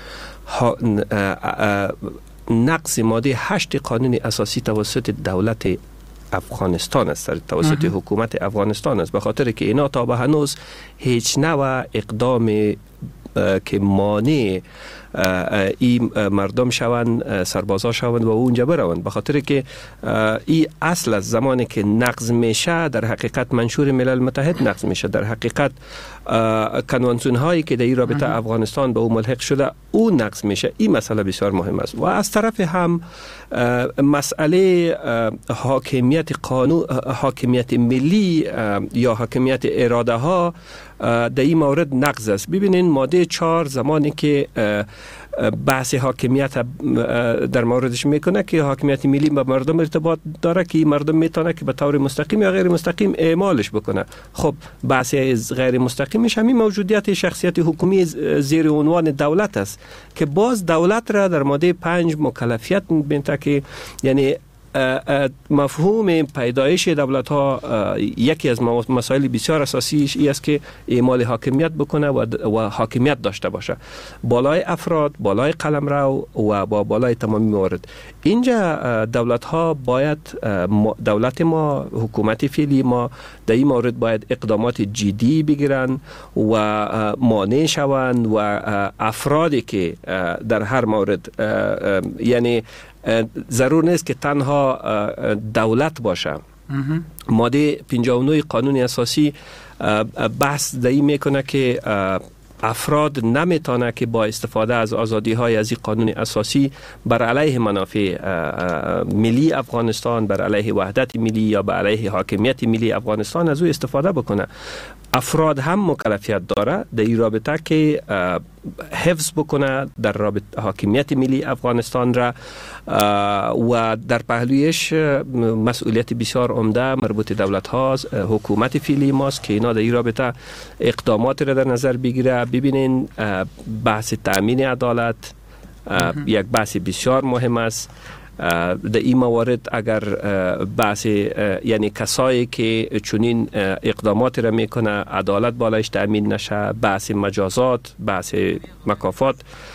نقض ماده 8 قانون اساسی توسط دولت افغانستان است، توسط حکومت افغانستان است، به خاطر که اینا تا به هنوز هیچ نوع اقدام که مانع این مردم شوند، سربازا شوند و اونجا بروند، به خاطر که این اصل از زمانی که نقض میشه در حقیقت منشور ملل متحد نقض میشه، در حقیقت کنوانسیون هایی که در این رابطه افغانستان به او ملحق شده اون نقض میشه. این مسئله بسیار مهم است و از طرف هم مسئله حاکمیت قانون، حاکمیت ملی یا حاکمیت اراده ها در این مورد نقض است. ببینین ماده 4 زمانی که بحث حاکمیت در موردش میکنه که حاکمیت ملی با مردم ارتباط داره که مردم میتونه که به طور مستقیم یا غیر مستقیم اعمالش بکنه. خب بحث غیر مستقیمش همین موجودیت شخصیت حکومی زیر عنوان دولت است که باز دولت را در ماده 5 مکلفیت می‌بینه که یعنی مفهوم پیدایش دولت ها یکی از مسائل بسیار اساسیش این است که اعمال حاکمیت بکنه و حاکمیت داشته باشه بالای افراد، بالای قلمرو و با بالای تمامی موارد. اینجا دولت ها باید، دولت ما، حکومت فعلی ما در این مورد باید اقدامات جدی بگیرن و مانع شوند و افرادی که در هر مورد یعنی ضرور نیست که تنها دولت باشه. ماده 59 قانون اساسی بحث دایی میکنه که افراد نمیتونه که با استفاده از آزادی های از این قانون اساسی بر علیه منافع ملی افغانستان، بر علیه وحدت ملی یا بر علیه حاکمیت ملی افغانستان از او استفاده بکنه. افراد هم مکلفیت داره در این رابطه که حفظ بکنه در رابطه حاکمیت ملی افغانستان را و در پهلویش مسئولیت بسیار عمده مربوط دولت هاست، حکومت فعلی ماست که اینا در این رابطه اقدامات را در نظر بگیره. ببینین بحث تأمین عدالت یک بحث بسیار مهم است. در این موارد اگر بحث یعنی کسایی که چنین اقدامات را میکنه عدالت بالایش تأمین نشه، بحث مجازات، بحث مکافات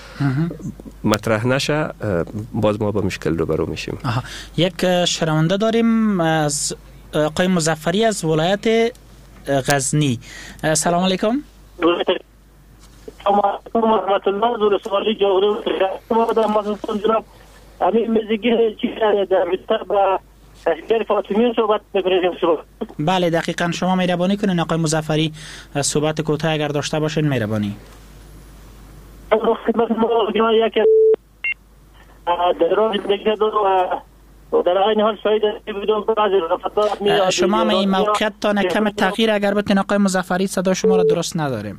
مطرح نشه، باز ما با مشکل روبرو میشیم. یک شنونده داریم از آقای مظفری از ولایت غزنی. سلام علیکم. رحمت الله زور سوالی جواب همین مزیگی چی در مستر با اسکر فاطمی صحبت بکنیم شما. بله دقیقاً، شما مهربانی کنین آقای مظفری صحبت کوتاه اگر داشته باشین مهربانی. خدمت ما یک در راه زندگی و در این حال شاید بدون بعضی رفتارات میاد. شما این موقعیت تا کم تغییر اگر بتین آقای مظفری، صدا شما را درست نداریم.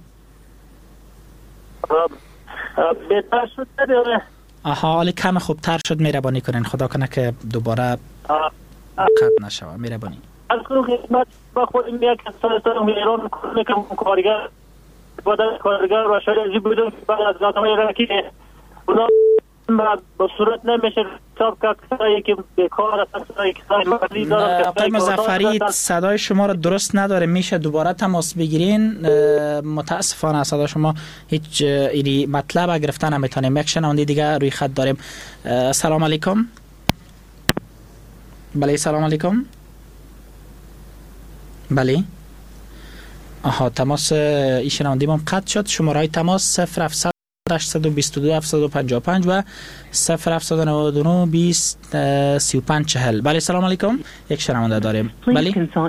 بهتر شد نداره. حال کم خوبتر شد، مهربانی کنین خدا کنه که دوباره قطع نشوه، مهربانی. از خدمت با خودم یک سالستان ایران میکنم کارگر کارگر و شاید بدون بعد از ناتمای رکی اونا با صورت نمیشه حساب کسایی که بیکار هستن، کسایی مردی دارن. آقای مظفری صدای شما را درست نداره، میشه دوباره تماس بگیرین؟ متاسفانه صدا شما هیچ ایری مطلب گرفتن نمیتونیم. یک شنونده دیگه روی خط داریم. سلام علیکم. بله سلام علیکم. بله تماس این شنونده ما قطع شد. شماره تماس 0700 822 755 و 0799 20 35 40. بله سلام علیکم. یک شنونده داریم. بله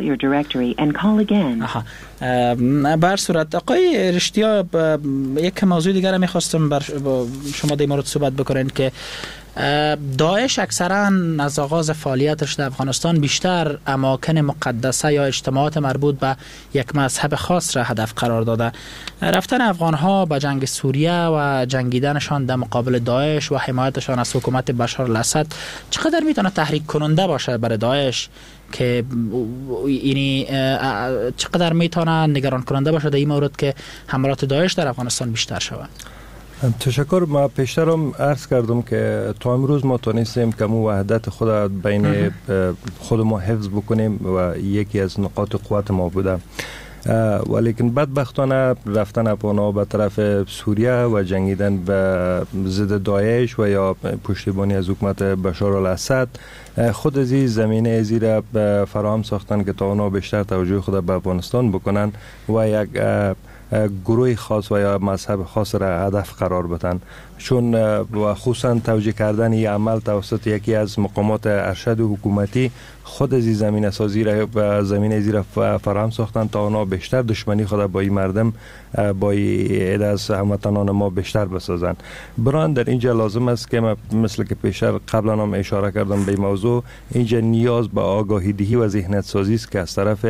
بر صورت آقای رشتیا یک موضوع دیگر میخواستم بر شما در مورد صحبت بکنین که داعش اکثرا از آغاز فعالیتش در افغانستان بیشتر اماکن مقدسه یا اجتماعات مربوط به یک مذهب خاص را هدف قرار داده. رفتن افغانها به جنگ سوریه و جنگیدنشان در مقابل داعش و حمایتشان از حکومت بشار الاسد چقدر میتونه تحریک کننده باشه برای داعش که یعنی چقدر میتونه نگران کننده باشه در این مورد که حملات داعش در افغانستان بیشتر شود؟ تشکر. ما پیشترم عرض کردم که تا امروز ما تونستیم که مو وحدت خود بین خود ما حفظ بکنیم و یکی از نقاط قوت ما بوده، ولیکن بدبختانه رفتن افغان‌ها به طرف سوریه و جنگیدن به ضد داعش و یا پشتیبانی از حکومت بشار الاسد خود از این زمینه ازی را فراهم ساختن که تا اونا بیشتر توجه خود به افغانستان بکنن و یک گروه خاص و یا مذهب خاص را هدف قرار بدن، چون و خصوصا توجیه کردن این عمل توسط یکی از مقامات ارشد حکومتی خود از زمینه سازی را و زمینه ازی را فراهم ساختن تا اونا بیشتر دشمنی خود با این مردم با این از هموطنان ما بیشتر بسازن. بران در اینجا لازم است که مثل که پیشتر قبلا هم اشاره کردم به موضوع، اینجا نیاز به آگاهی دهی و ذهنیت سازی است که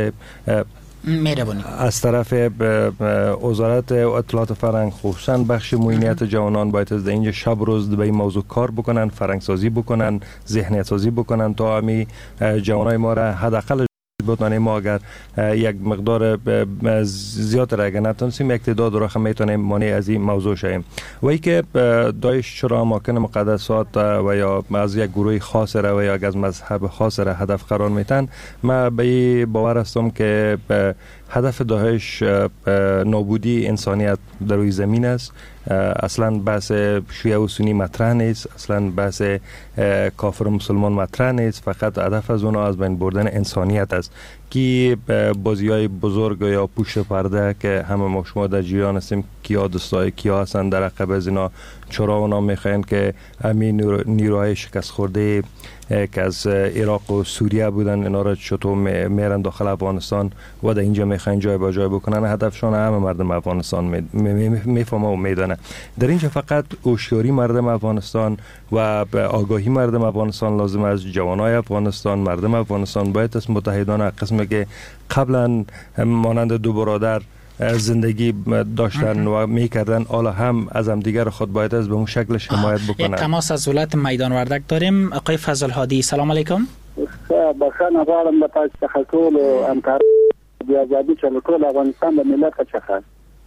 از طرف وزارت اطلاعات فرهنگ خصوصا بخش معینیت جوانان باید از اینجا شب روز به این موضوع کار بکنن، فرهنگ سازی بکنن، ذهنیت سازی بکنن تا همی جوانای ما را حداقل بتونیم ما اگر یک مقدار زیاد را اگر نتونستیم یک تعداد را میتونیم مانع از این موضوع شویم. و ای که داعش چرا اماکن مقدسات و یا از یک گروه خاص را و یا از مذهب خاص را هدف قرار میتن، ما به باور هستم که هدف داعش نابودی انسانیت در روی زمین است. اصلا بحث شیعه و سنی مطرح نیست، اصلا بحث کافر و مسلمان مطرح نیست، فقط هدف از اونها از بین بردن انسانیت است که بازی‌های بزرگ یا پشت پرده که همه ما شما در جریان هستیم کیا دوستای کیا هستن در عقب از اینا، چرا اونا میخواین که همین نیروهای شکست خورده که از عراق و سوریه بودن اینا را چطور میرن داخل افغانستان و در اینجا میخواین جای با جای بکنن. هدفشان همه مردم افغانستان میفهمه و میدانه. در اینجا فقط هوشیاری مردم افغانستان و آگاهی مردم افغانستان لازم است. جوانای افغانستان، مردم افغانستان باید از متحدان قسمی که قبلا مانند دو برادر زندگی داشتن و میکردن حالا هم از هم دیگر خود باید از به اون شکلش حمایت بکنن. یک تماس از ولایت میدان وردک داریم. آقای فضل هادی، سلام علیکم. بخیر غواړم د تاسو څخه ټول همکار د آزادی چې ټول افغانستان د ملت څخه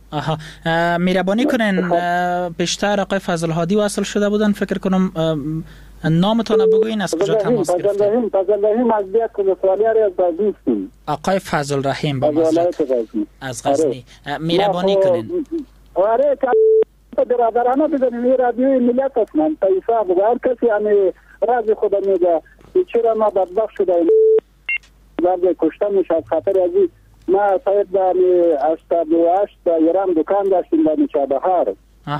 مهربانی کنین بیشتر آقای فضل هادی وصل شده بودن، فکر کنم نامتون بگوین از کجا تماس گرفتین؟ فضل رحیم از بیت کلسوالیاری از غزنی. آقای فضل رحیم با مزلت از غزنی، مهربانی کنین. آره که برادرانه بزنیم رادیوی ملت هستن تایفا و هر کسی همه راز خود میگه چرا ما بدبخت شدیم بعد کشته میشه از خاطر ازی. ما سایت در 88 در ایران دکان داشتیم در چابهار.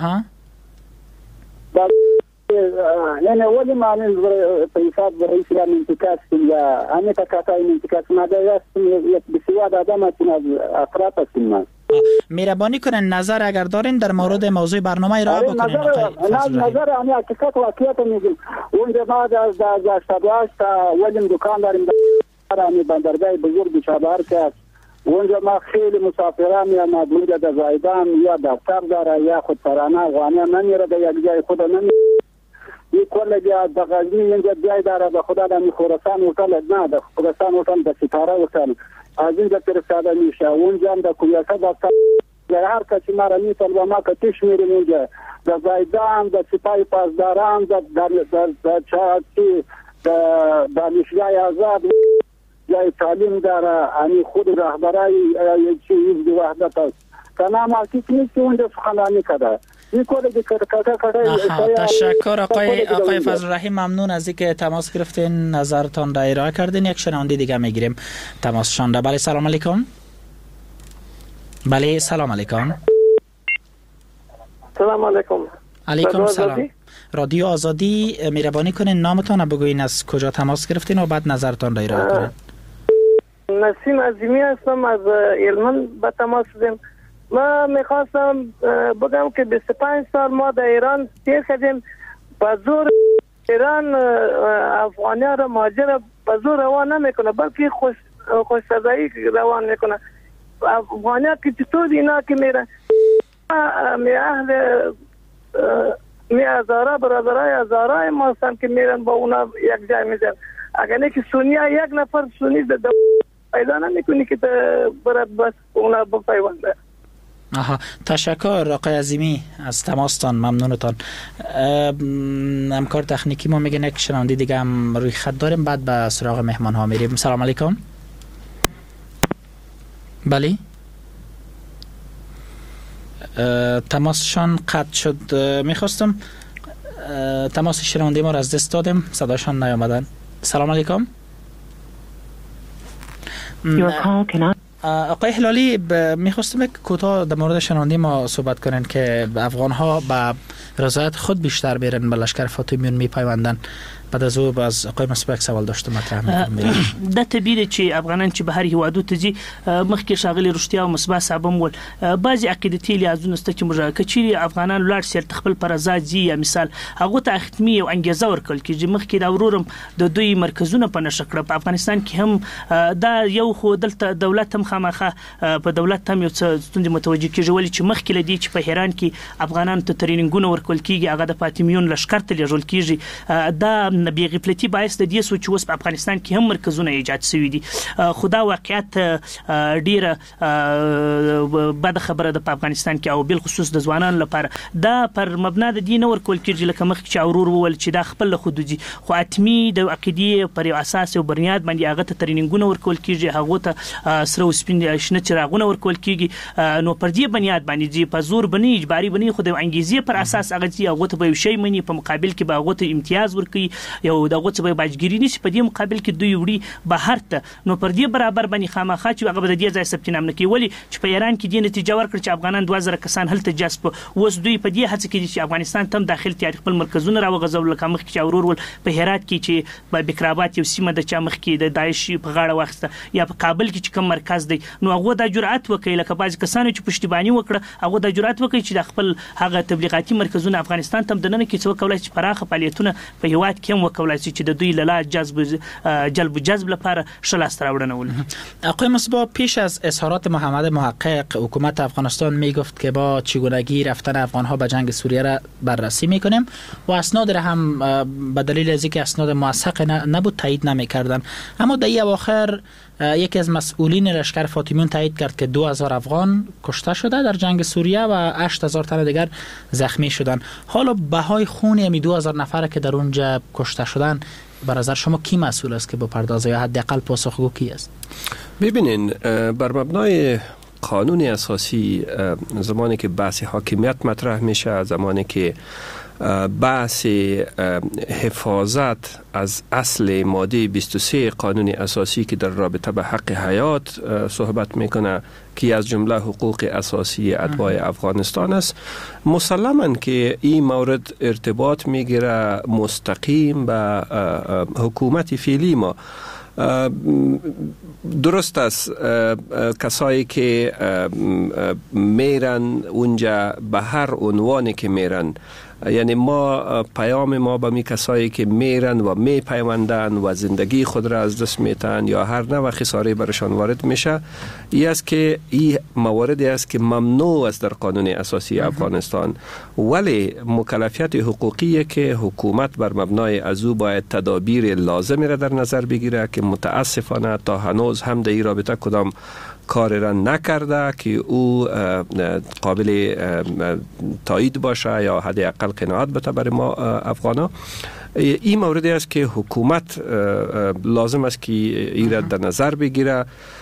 یعنی ولی ما همین پیسات برای ایران انتکاس کنیم یا همین تکاتا این انتکاس ماده هستیم یک بسیار آدم هستیم از افراد هستیم ما. مهربانی کنن نظر اگر دارین در مورد موضوع برنامه ارائه بکنین. نظر همین حقیقت واقعیت میگیم. اونجا ما از 88 ولیم دکان داریم در همین بندرگاه بزرگ چابهار که اونجا ما خیلی مسافران یا اونجا در زایدان یا دفتر داره یا خود پرانه افغانه نمیره در یک جای خود نمیره. این کل جا در غزنی اینجا جای داره به خدا در خراسان هتل نه در خراسان هتل در ستاره هتل از اینجا فرستاده میشه. اونجا هم در کویاسه دفتر هر کسی ما را میتل و ما کتیش میریم اونجا در زایدان در سپاه پاسداران در چاچی در دانشگاه آزاد جای تعلیم داره. همی خود رهبرای چیز وحدت است که نام حقیق نیست که اونجا سخنرانی کرده. تشکر آقای فضل رحیم، ممنون از اینکه تماس گرفتین، نظرتان را ارائه کردین. یک شنونده دیگه میگیریم تماسشان را. بله سلام علیکم. بله سلام علیکم. سلام علیکم. علیکم سلام. رادیو آزادی، مهربانی کنین نامتان بگوین از کجا تماس گرفتین و بعد نظرتان را ارائه کنین. نسیم عظیمی هستم از هلمند به تماس شدیم. ما میخواستم بگم که 25 سال ما در ایران تیر کردیم، با زور ایران افغانیا را مهاجر به زور روان نمیکنه، بلکه خوش سزایی روان میکنه. افغانیا که چطور اینا که میرن می اهل می ازاره برادرای ازاره ما هستن که میرن با اونا یک جای میزن. اگر نه که سونیا یک نفر سونی پیدا نمیکنی که برات بس اونا بپیونده. آها، تشکر آقای عظیمی از تماستان، ممنونتان. همکار تکنیکی ما میگه یک شنونده دیگه هم روی خط داریم، بعد به سراغ مهمان ها میریم. سلام علیکم. بله، تماسشان قطع شد. میخواستم تماس شنونده ما را از دست دادیم، صداشان نیامدن. سلام علیکم. آقای هلالی، میخواستم یک کوتاه در مورد شنونده ما صحبت کنین که افغان ها به رضایت خود بیشتر بیرن به لشکر فاطمیون میپیوندن. بعد از او باز آقای مسبک سوال داشته مطرح میکنم. د طبیعي چې افغانان چې بهر هیوادو ته ځي، مخکې ښاغلي رښتیا او مصباح صاحب هم ول بعضې عقیدتي لحاظونه شته چې موږ که چیرې افغانان ولاړ سي خپل پر ازاد ځي، یا مثال هغو ته حتمي او انګیزه ورکړل کېږي. مخکې دا ورورم د دوی مرکزونه په نښه کړه. په افغانستان کې هم دا یو خو دلته دولت هم خامخا په دولت هم یو څه ستونزې متوجه کېږي، ولې چې مخکې له دې چې په هران کې افغانانو ته ترینینګونه ورکول کېږي، هغه د فاطمیون لښکر ته لیږل کېږي. دا بې غفلتي باعث د دې سو چې اوس په افغانستان کې هم مرکزونه ایجاد شوي دي. خو دا واقعیت ډیره بد خبره ده په افغانستان کې، او بل خصوص د ځوانانو لپاره دا پر مبنا د دې نه ورکول کېږي لکه مخکې چې اورور وویل چې دا خپل له خود دي، خو اتمی د عقیدې پر یو اساس او بنیاد باندې هغه ته ترینینګونه ورکول کېږي، هغه ته سره او سپین شنه چراغونه ورکول کېږي. نو پر دې بنیاد باندې چې په زور بنی اجباري بنی خو د انګیزې پر اساس هغه چې هغه ته به یو شی مني، په مقابل کې به هغه ته امتیاز ورکړي، یو دغه څه به باجګری نشي، په دې مقابل کې دوی وړي بهر ته. نو پر دې برابر باندې خامخا چې هغه د دې ځای ثبت نام نه کوي، ولې چې په ایران کې دې نتیجه ورکړه چې افغانان 2000 کسان هلته جذب. اوس دوی په دې هڅه کې چې افغانستان تم داخل تاریخ خپل مرکزونه راوغځول، لکه مخکې چې اورور ول په هرات کې چې په بکرابات یو سیمه د چا مخکې د داعش په غاړه واخسته، یا په کابل کې چې کوم مرکز دی، نو هغه د جرأت وکړي لکه بعض کسانو چې پښتیبانی وکړه، هغه د جرأت وکړي چې د خپل هغه تبلیغاتي مرکزونه افغانستان تم دننه کې څو کولای چې پراخه فعالیتونه په هیواد کې هم وکولای چې د دوی له جلب لپاره شلاست راوړنه ول. آقای مصباح، پیش از اظهارات محمد محقق حکومت افغانستان میگفت که با چگونگی رفتن افغان ها به جنگ سوریه را بررسی میکنیم و اسناد را هم به دلیل از اینکه اسناد موثق نبود تایید نمیکردن. اما در این اواخر یکی از مسئولین لشکر فاطمیون تایید کرد که 2000 افغان کشته شده در جنگ سوریه و 8000 تن دیگر زخمی شدن. حالا بهای خون همی 2000 نفر که در اونجا کشته شدن، به نظر شما کی مسئول است که بپردازه یا حداقل پاسخگو کی است؟ ببینین، بر مبنای قانون اساسی زمانی که بحث حاکمیت مطرح میشه، زمانی که بحث حفاظت از اصل ماده 23 قانون اساسی که در رابطه به حق حیات صحبت میکنه که از جمله حقوق اساسی اتباع افغانستان است، مسلماً که این مورد ارتباط میگیره مستقیم به حکومت فعلی ما. درست است کسایی که میرن اونجا به هر عنوانی که میرن، یعنی ما پیام ما به می کسایی که میرن و میپیوندن و زندگی خود را از دست میتن یا هر نوع خساره برشان وارد میشه، این است که این مواردی است که ممنوع است در قانون اساسی افغانستان، ولی مکلفیت حقوقی که حکومت بر مبنای از او باید تدابیر لازمی را در نظر بگیره که متاسفانه تا هنوز هم در این رابطه کدام کار را نکرده که او قابل تایید باشه یا حداقل قناعت بده برای ما افغانا. این موردی است که حکومت لازم است که این را در نظر بگیره.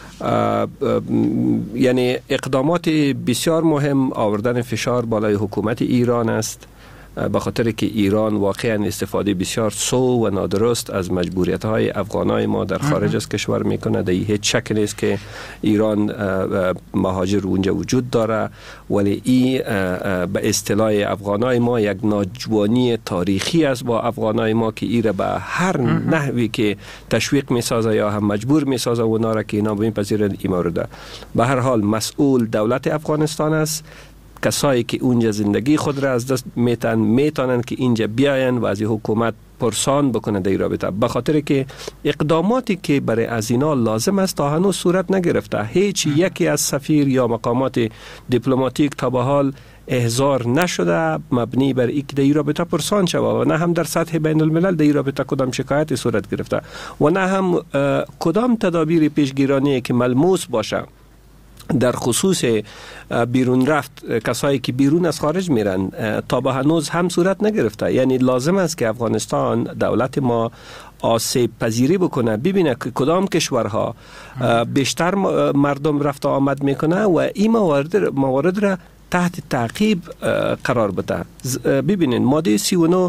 یعنی اقدامات بسیار مهم آوردن فشار بالای حکومت ایران است، به خاطر که ایران واقعا استفاده بسیار سو و نادرست از مجبوریت‌های افغانای ما در خارج از کشور میکنه. در هیچ شک نیست که ایران مهاجر اونجا وجود داره، ولی این به اصطلاح افغانای ما یک ناجوانی تاریخی است با افغانای ما که ایره به هر نحوی که تشویق میسازه یا هم مجبور میسازه اونا را که اینا بپذیرند. این مورد به هر حال مسئول دولت افغانستان است، کسایی که اونجا زندگی خود را از دست میتونن که اینجا بیاین و از حکومت پرسان بکنه در رابطه، به خاطر که اقداماتی که برای از اینا لازم است تا هنوز صورت نگرفته. هیچ یکی از سفیر یا مقامات دیپلماتیک تا به حال احضار نشده مبنی بر اینکه در رابطه پرسان شود و نه هم در سطح بین الملل در رابطه کدام شکایت صورت گرفته و نه هم کدام تدابیر پیشگیرانی که ملموس باشه در خصوص بیرون رفت کسایی که بیرون از خارج میرن تا به هنوز هم صورت نگرفته. یعنی لازم است که افغانستان دولت ما آسیب پذیری بکنه، ببینه که کدام کشورها بیشتر مردم رفت آمد میکنه و این موارد را تحت تعقیب قرار بده. ببینید ماده 39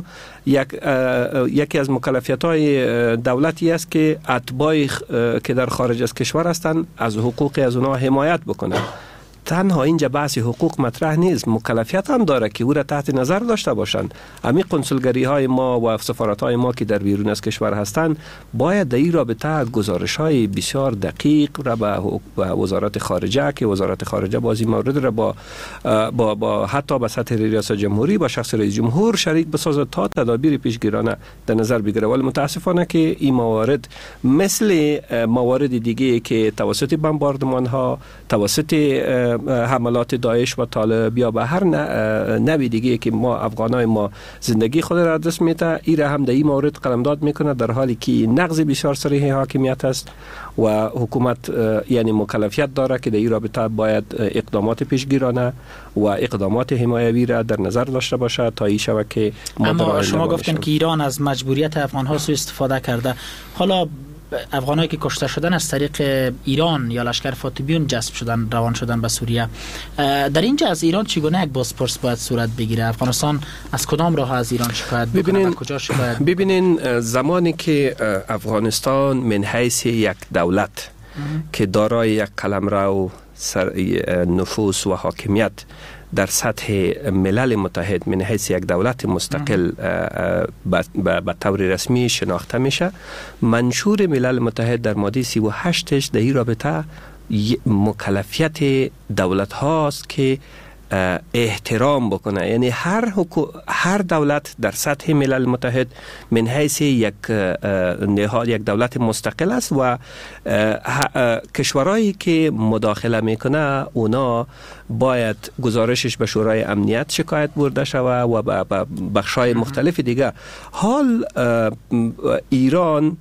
یکی از مکلفیت‌های دولتی است که اتباعی که در خارج از کشور هستند از حقوق از اونها حمایت بکنه. تنها اینجا بحث حقوق مطرح نیست، مکلفیت هم داره که او را تحت نظر داشته باشند. امی قنسولگری های ما و سفارت های ما که در بیرون از کشور هستند باید در این رابطه گزارش های بسیار دقیق را به وزارت خارجه، که وزارت خارجه بازی مورد را با حتی به سطح ریاست جمهوری با شخص رئیس جمهور شریک بسازه تا تدابیر پیشگیرانه در نظر بگیره. ولی متاسفانه که این موارد مثل موارد دیگه که توسط بمباردمان ها، توسط حملات داعش و طالب یا به هر نوع دیگه که ما افغانای ما زندگی خود را دست میده، این هم در این مورد قلمداد میکنه، در حالی که نقض بسیار صریح حاکمیت است و حکومت یعنی مکلفیت داره که در این رابطه باید اقدامات پیشگیرانه و اقدامات حمایوی را در نظر داشته باشه تا این شود که اما شما گفتن که ایران از مجبوریت افغان‌ها سوء استفاده کرده. حالا افغانایی که کشته شدن از طریق ایران یا لشکر فاتحیون جذب شدن، روان شدن به سوریه، در اینجا از ایران چگونه یک بازپرس باید صورت بگیره؟ افغانستان از کدام راه از ایران شکایت بکنه و کجا شکایت؟ ببینین زمانی که افغانستان من حیث یک دولت که دارای یک قلمرو نفوذ و حاکمیت در سطح ملل متحد من حیث یک دولت مستقل به طور رسمی شناخته میشه، منشور ملل متحد در ماده 38 در این رابطه مکلفیت دولت هاست که احترام بکنه. یعنی هر دولت در سطح ملل متحد من حیث یک دولت مستقل است و کشورهایی که مداخله میکنه اونا باید گزارشش به شورای امنیت شکایت برده شود و به بخشای مختلف دیگه. حال ایران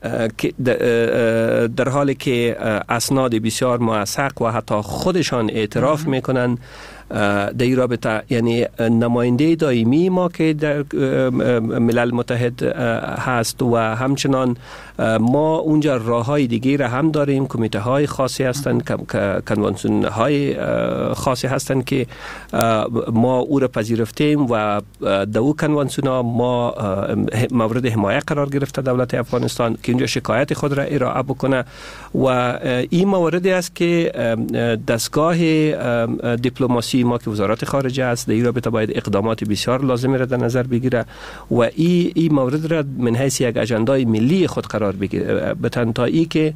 در حالی که اسناد بسیار موثق و حتی خودشان اعتراف میکنن در این رابطه، یعنی نماینده دائمی ما که در ملل متحد هست و همچنان ما اونجا راههای دیگه را هم داریم، کمیته های خاصی هستند، کنوانسیون های خاصی هستند که ما او را پذیرفتیم و در او کنوانسیون ها ما مورد حمایت قرار گرفته دولت افغانستان که اینجا شکایت خود را ارائه بکنه و این موردی است که دستگاه دیپلماسی ما که وزارت خارجه است در این رابطه باید اقدامات بسیار لازمی را در نظر بگیره و این مورد را من حیث یک اجندای ملی خود قرار بگیره، به تنهایی که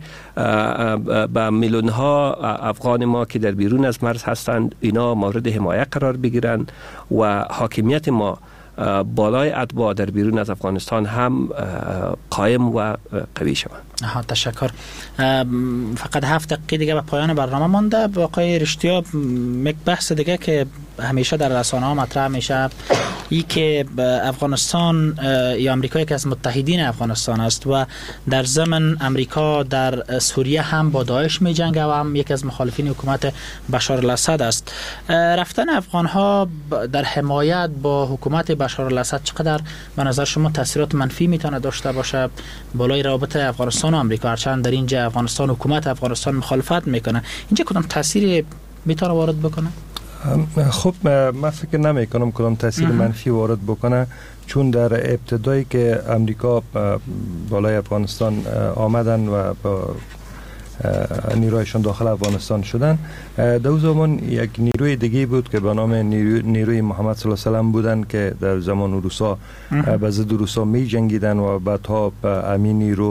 به میلیون ها افغان ما که در بیرون از مرز هستند اینا مورد حمایت قرار بگیرن و حاکمیت ما بالای اتباع در بیرون از افغانستان هم قائم و قوی شود. تشکر. فقط 7 دقیقه دیگه به پایان برنامه مانده. با آقای رشتیا یک بحث دیگه که همیشه در رسانه ها مطرح میشه ای که افغانستان یا امریکا یکی از متحدین افغانستان است و در ضمن امریکا در سوریه هم با داعش می جنگه و هم یکی از مخالفین حکومت بشار الاسد است. رفتن افغان ها در حمایت با حکومت بشار الاسد چقدر به نظر شما تاثیرات منفی میتونه داشته باشه بالای روابط افغانستان و امریکا؟ هرچند در اینجا افغانستان حکومت افغانستان مخالفت میکنه، اینجا کدام تاثیری میتونه وارد بکنه؟ خب من فکر نمی کنم کدام تاثیر منفی وارد بکنه، چون در ابتدایی که امریکا بالای افغانستان آمدن و با نیرویشان داخل افغانستان شدن، در زمان یک نیروی دیگه بود که به نام نیروی محمد صلی الله علیه و سلم بودن که در زمان روسا به ضد روسا می جنگیدن و بعدها به امین نیرو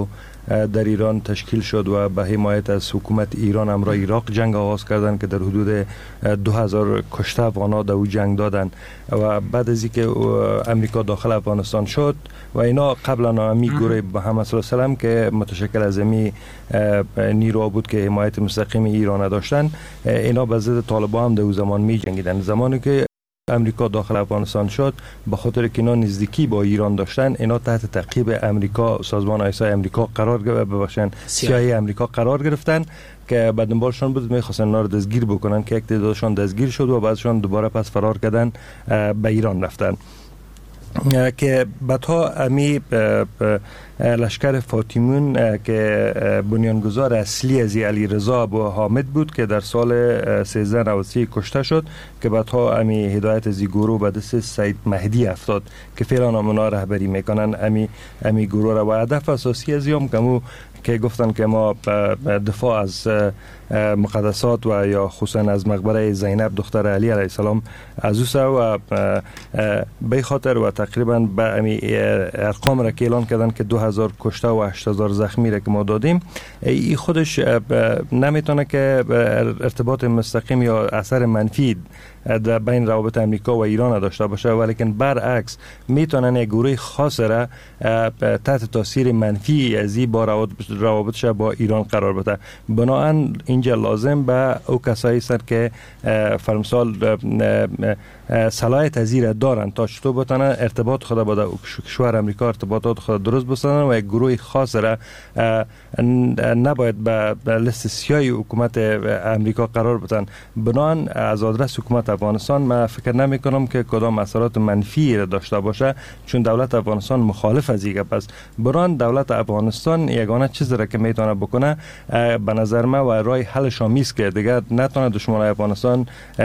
در ایران تشکیل شد و به حمایت از حکومت ایران امرای عراق جنگ آغاز کردن که در حدود 2000 کشته افغان‌ها در او جنگ دادن و بعد از اینکه امریکا داخل افغانستان شد و اینا قبلا امی گروه محمد صلی الله علیه و که متشکل از امی نیرو بود که حمایت مستقیم ایران داشتن، اینا به ضد طالبان هم در او زمان می جنگیدن. زمانی که امریکا داخل افغانستان شد به خاطر که اینا نزدیکی با ایران داشتن، اینا تحت تعقیب امریکا، سازمان آیسای امریکا CIA امریکا قرار گرفتن که بعد دنبالشان بود می‌خواستن اونا رو دستگیر بکنن که یک تعدادشان دستگیر شد و بعدشان دوباره پس فرار کردن به ایران رفتن که بعدها امی لشکر فاطمیون که بنیانگذار اصلی از علی رضا ابو حامد بود که در سال 1393 کشته شد که بعدها امی هدایت از گروه به دست سید مهدی افتاد که فعلا اونا رهبری میکنن امی گروه را. و هدف اساسی از یوم که گفتن که ما دفاع از مقدسات و یا خصوصا از مقبره زینب دختر علی علیه السلام از اوسه و به خاطر و تقریبا به امی ارقام را که اعلان کردن که 2000 کشته و 8000 زخمی را که ما دادیم، این خودش نمیتونه که ارتباط مستقیم یا اثر منفی در بین روابط امریکا و ایران داشته باشه، ولیکن برعکس میتونن یک گروه خاص را تحت تاثیر منفی از این با روابطش با ایران قرار بده. بنابراین اینجا لازم به او کسایی هستند که فرمسال صلاحیت از این دارن تا چطور بتونن ارتباط خود با کشور امریکا ارتباطات خود درست بسازن و یک گروه خاص را نباید به لیست سیاه حکومت امریکا قرار بدن. بنابراین از آدرس حکومت افغانستان من فکر نمی کنم که کدام اثرات منفی را داشته باشه، چون دولت افغانستان مخالف از این پس. بنابراین دولت افغانستان یگانه چیزی را که میتونه بکنه به نظر من و راه حلش آمیز که دیگه نتونه دشمنان افغانستان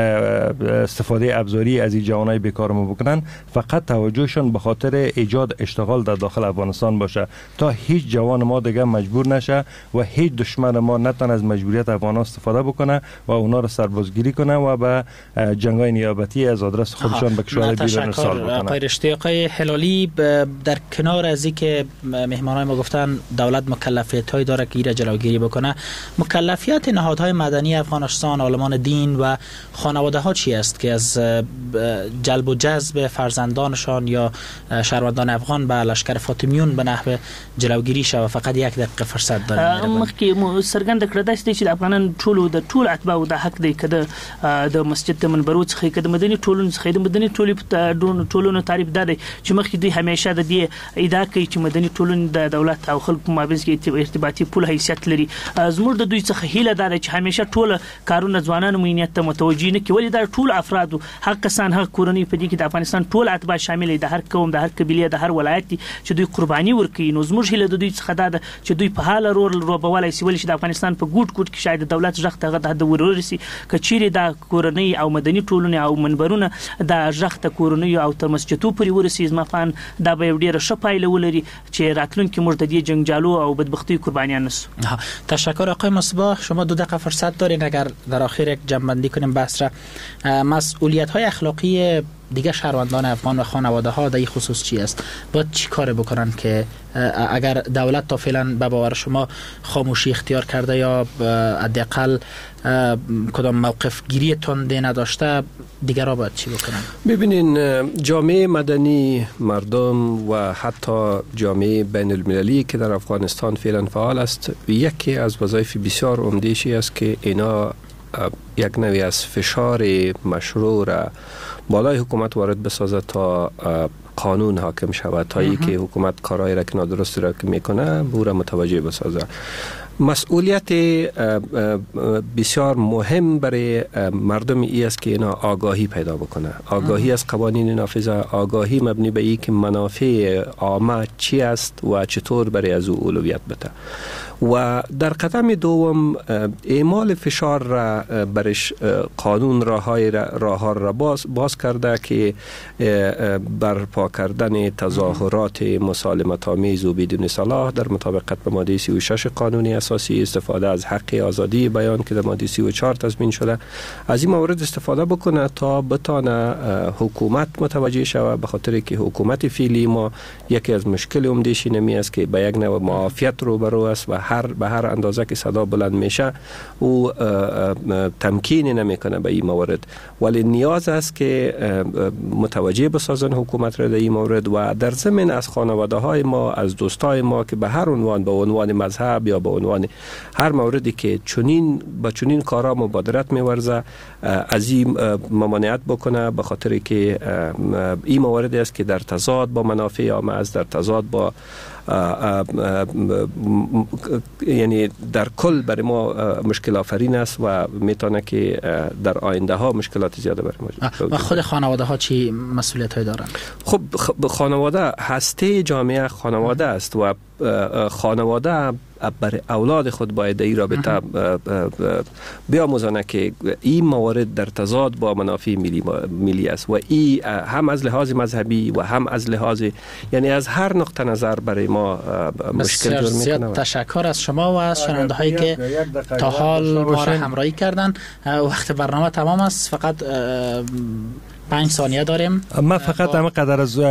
استفاده ابزاری از این جوانای بیکارمون بکنن، فقط توجهشون به خاطر ایجاد اشتغال در داخل افغانستان باشه تا هیچ جوان ما دیگه مجبور نشه و هیچ دشمن ما نتونه از مجبوریت افغان استفاده بکنه و اونا رو سربازگیری کنه و به جنگای نیابتی از آدرس خودشان به کشور بیرون ارسال بکنه. آقای رشتی، آقای هلالی، در کنار از اینکه مهمانای ما گفتن دولت مکلفیت‌هایی داره که ایره جلوگیری بکنه، مکلفیت نهادهای مدنی افغانستان، عالمان دین و خانواده ها چی است که از جلب و جذب فرزندانشان یا شهروندان افغان به لشکر فاطمیون به نحو جلوگیری شوه؟ فقط یک دقیقه فرصت داریم. مخکې سرګند کړه داسې چې د افغانان ټول اتباع د حق دی کده د مسجد د منبرو څخه کده مدني ټولنو څخه د مدني ټولنو تعریف ده چې مخکې دوی همیشه د دې ادعا کوي چې مدني ټولنې د دولت او خلکو مابینځ کې ارتباطي پول حیثیت لري. زموږ د دوی څخه هیله ده چې همیشه ټول کارونه ځوانان مینیت ته متوجي نه کیولې دا ټول افراد حق کسان حق کورنۍ په دې کې د افغانستان ټول اتباع شامل دي، د هر قوم، د هر قبیله، د هر ولایت چې دوی قرباني ورکوي. نو زموږ هیله د دوی څخه ده چې دوی په حال روبولای سي ولې چې د افغانستان په ګوټ ګوټ کې شاید د دولت ځخ ته د ورورسي کچيري د کورنۍ او مدني ټولنې او منبرونه د ځخ ته کورنۍ او تر مسجدو پورې ورسي. زمفان دا به ډیره شپایله ولري چې راتلونکي موږ د دې جنگجالو او بدبختی قربانیان نسو. تشکر آقای مصباح. شما 2 دقیقه فرصت دارین اگر در آخر یک جمع‌بندی کنیم بحث را. مسئولیت‌های اخلاقی دیگه شهروندان افغان و خانواده ها در این خصوص چی است؟ باید چی کار بکنن که اگر دولت تا فعلا به باور شما خاموشی اختیار کرده یا حداقل کدام موقف گیری تنده نداشته، دیگر را باید چی بکنن؟ ببینین، جامعه مدنی، مردم و حتی جامعه بین المللی که در افغانستان فعلا فعال است، یکی از وظایف بسیار عمده‌ای است که اینا یک نوعی از فشار مشروع را بالای حکومت وارد بسازه تا قانون حاکم شود، تا ای که حکومت کارهای را که نادرستی را که میکنه بو را متوجه بسازه. مسئولیت بسیار مهم برای مردم ای است که اینا آگاهی پیدا بکنه، آگاهی از قوانین نافذه، آگاهی مبنی به ای که منافع عامه چی است و چطور برای از او اولویت بده. و در قدم دوم اعمال فشار را برش قانون راه را باز کرده که برپا کردن تظاهرات مسالمت آمیز و بدون سلاح در مطابقت به ماده 36 قانون اساسی، استفاده از حق آزادی بیان که در ماده 34 تضمین شده، از این موارد استفاده بکنه تا بتانه حکومت متوجه شود، به خاطر که حکومت فعلی ما یکی از مشکل عمده‌اش نمی است که به یک نوع معافیت روبرو است و به هر اندازه که صدا بلند میشه او تمکین نمیکنه به این موارد، ولی نیاز است که متوجه بسازن حکومت را در این مورد و در ضمن از خانواده های ما، از دوستای ما که به هر عنوان، به عنوان مذهب یا به عنوان هر موردی که با چنین کارا مبادرت می‌ورزه از این ممانعت بکنه، به خاطر که این موارد است که در تضاد با منافع عامه است، در تضاد با یعنی در کل برای ما مشکل آفرین است و میتونه که در آینده ها مشکلات زیاده برای ما. و خود خانواده ها چی مسئولیت های دارن؟ خب خانواده هسته جامعه خانواده است و خانواده برای اولاد خود باید این رابطه بیاموزانه که این موارد در تضاد با منافع ملی است و این هم از لحاظ مذهبی و هم از لحاظ یعنی از هر نقطه نظر برای ما مشکل جور میکنه. تشکر از شما و از شنونده هایی که تا حال ما را همراهی کردن. وقت برنامه تمام است، فقط 5 ثانیه داریم. ما فقط همه قدر از